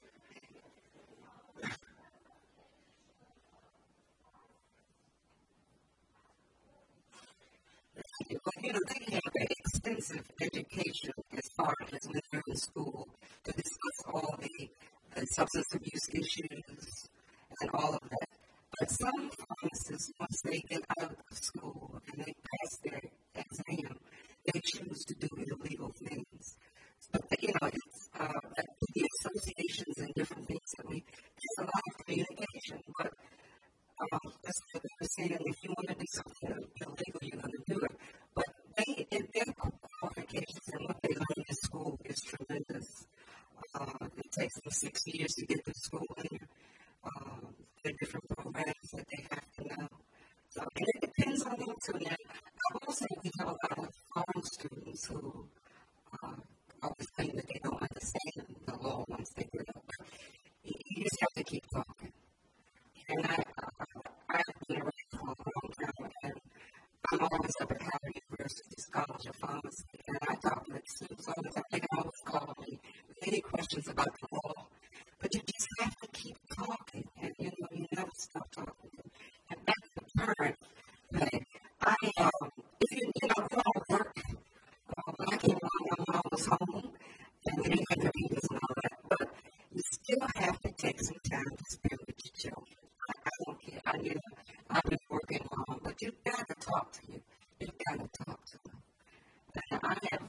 They have an extensive education as far as when they're in school to discuss all the substance abuse issues and all of that. But some pharmacists, once they get out of school and they pass their exam, they choose to do illegal things. But, it's the associations and different things that there's a lot of communication. But that's what they're saying. If you want to do something illegal, you're going to do it. But their qualifications and what they learn in school is tremendous. It takes them 6 years to get to school here. There are different programs that they have to know. So, and it depends on them too. Now, I will say we have a lot of foreign students who always claim that they don't understand the law once they get up. But you just have to keep talking. And I've been around for a long time, and I'm always up at Howard University's College of Pharmacy, and I talk to students all the time. They can always call me with any questions about the law. But you just have to keep talking, and you never stop talking. And that's the parent thing. If we all work, when I came along, my mom was home, and we didn't have computers and all that, but you still have to take some time to spend with your children. I don't care. I've been working on, but you've got to talk to you. You've got to talk to them. And I have,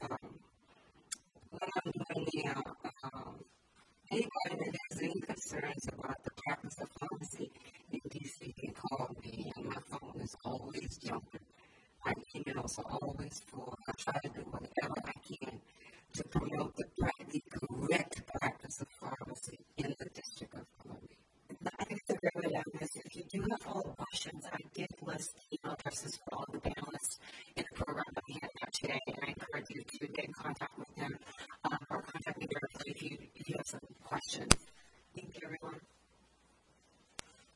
what I'm doing now, anybody that has any concerns about the practice of pharmacy in D.C. can call me, and my phone is always jumping. My emails are always full. I try to do whatever I can to promote the correct practice of pharmacy in the District of Columbia. I think it's a very good message. If you do have follow-up questions, I did list email addresses for all the panelists in the program at the get in contact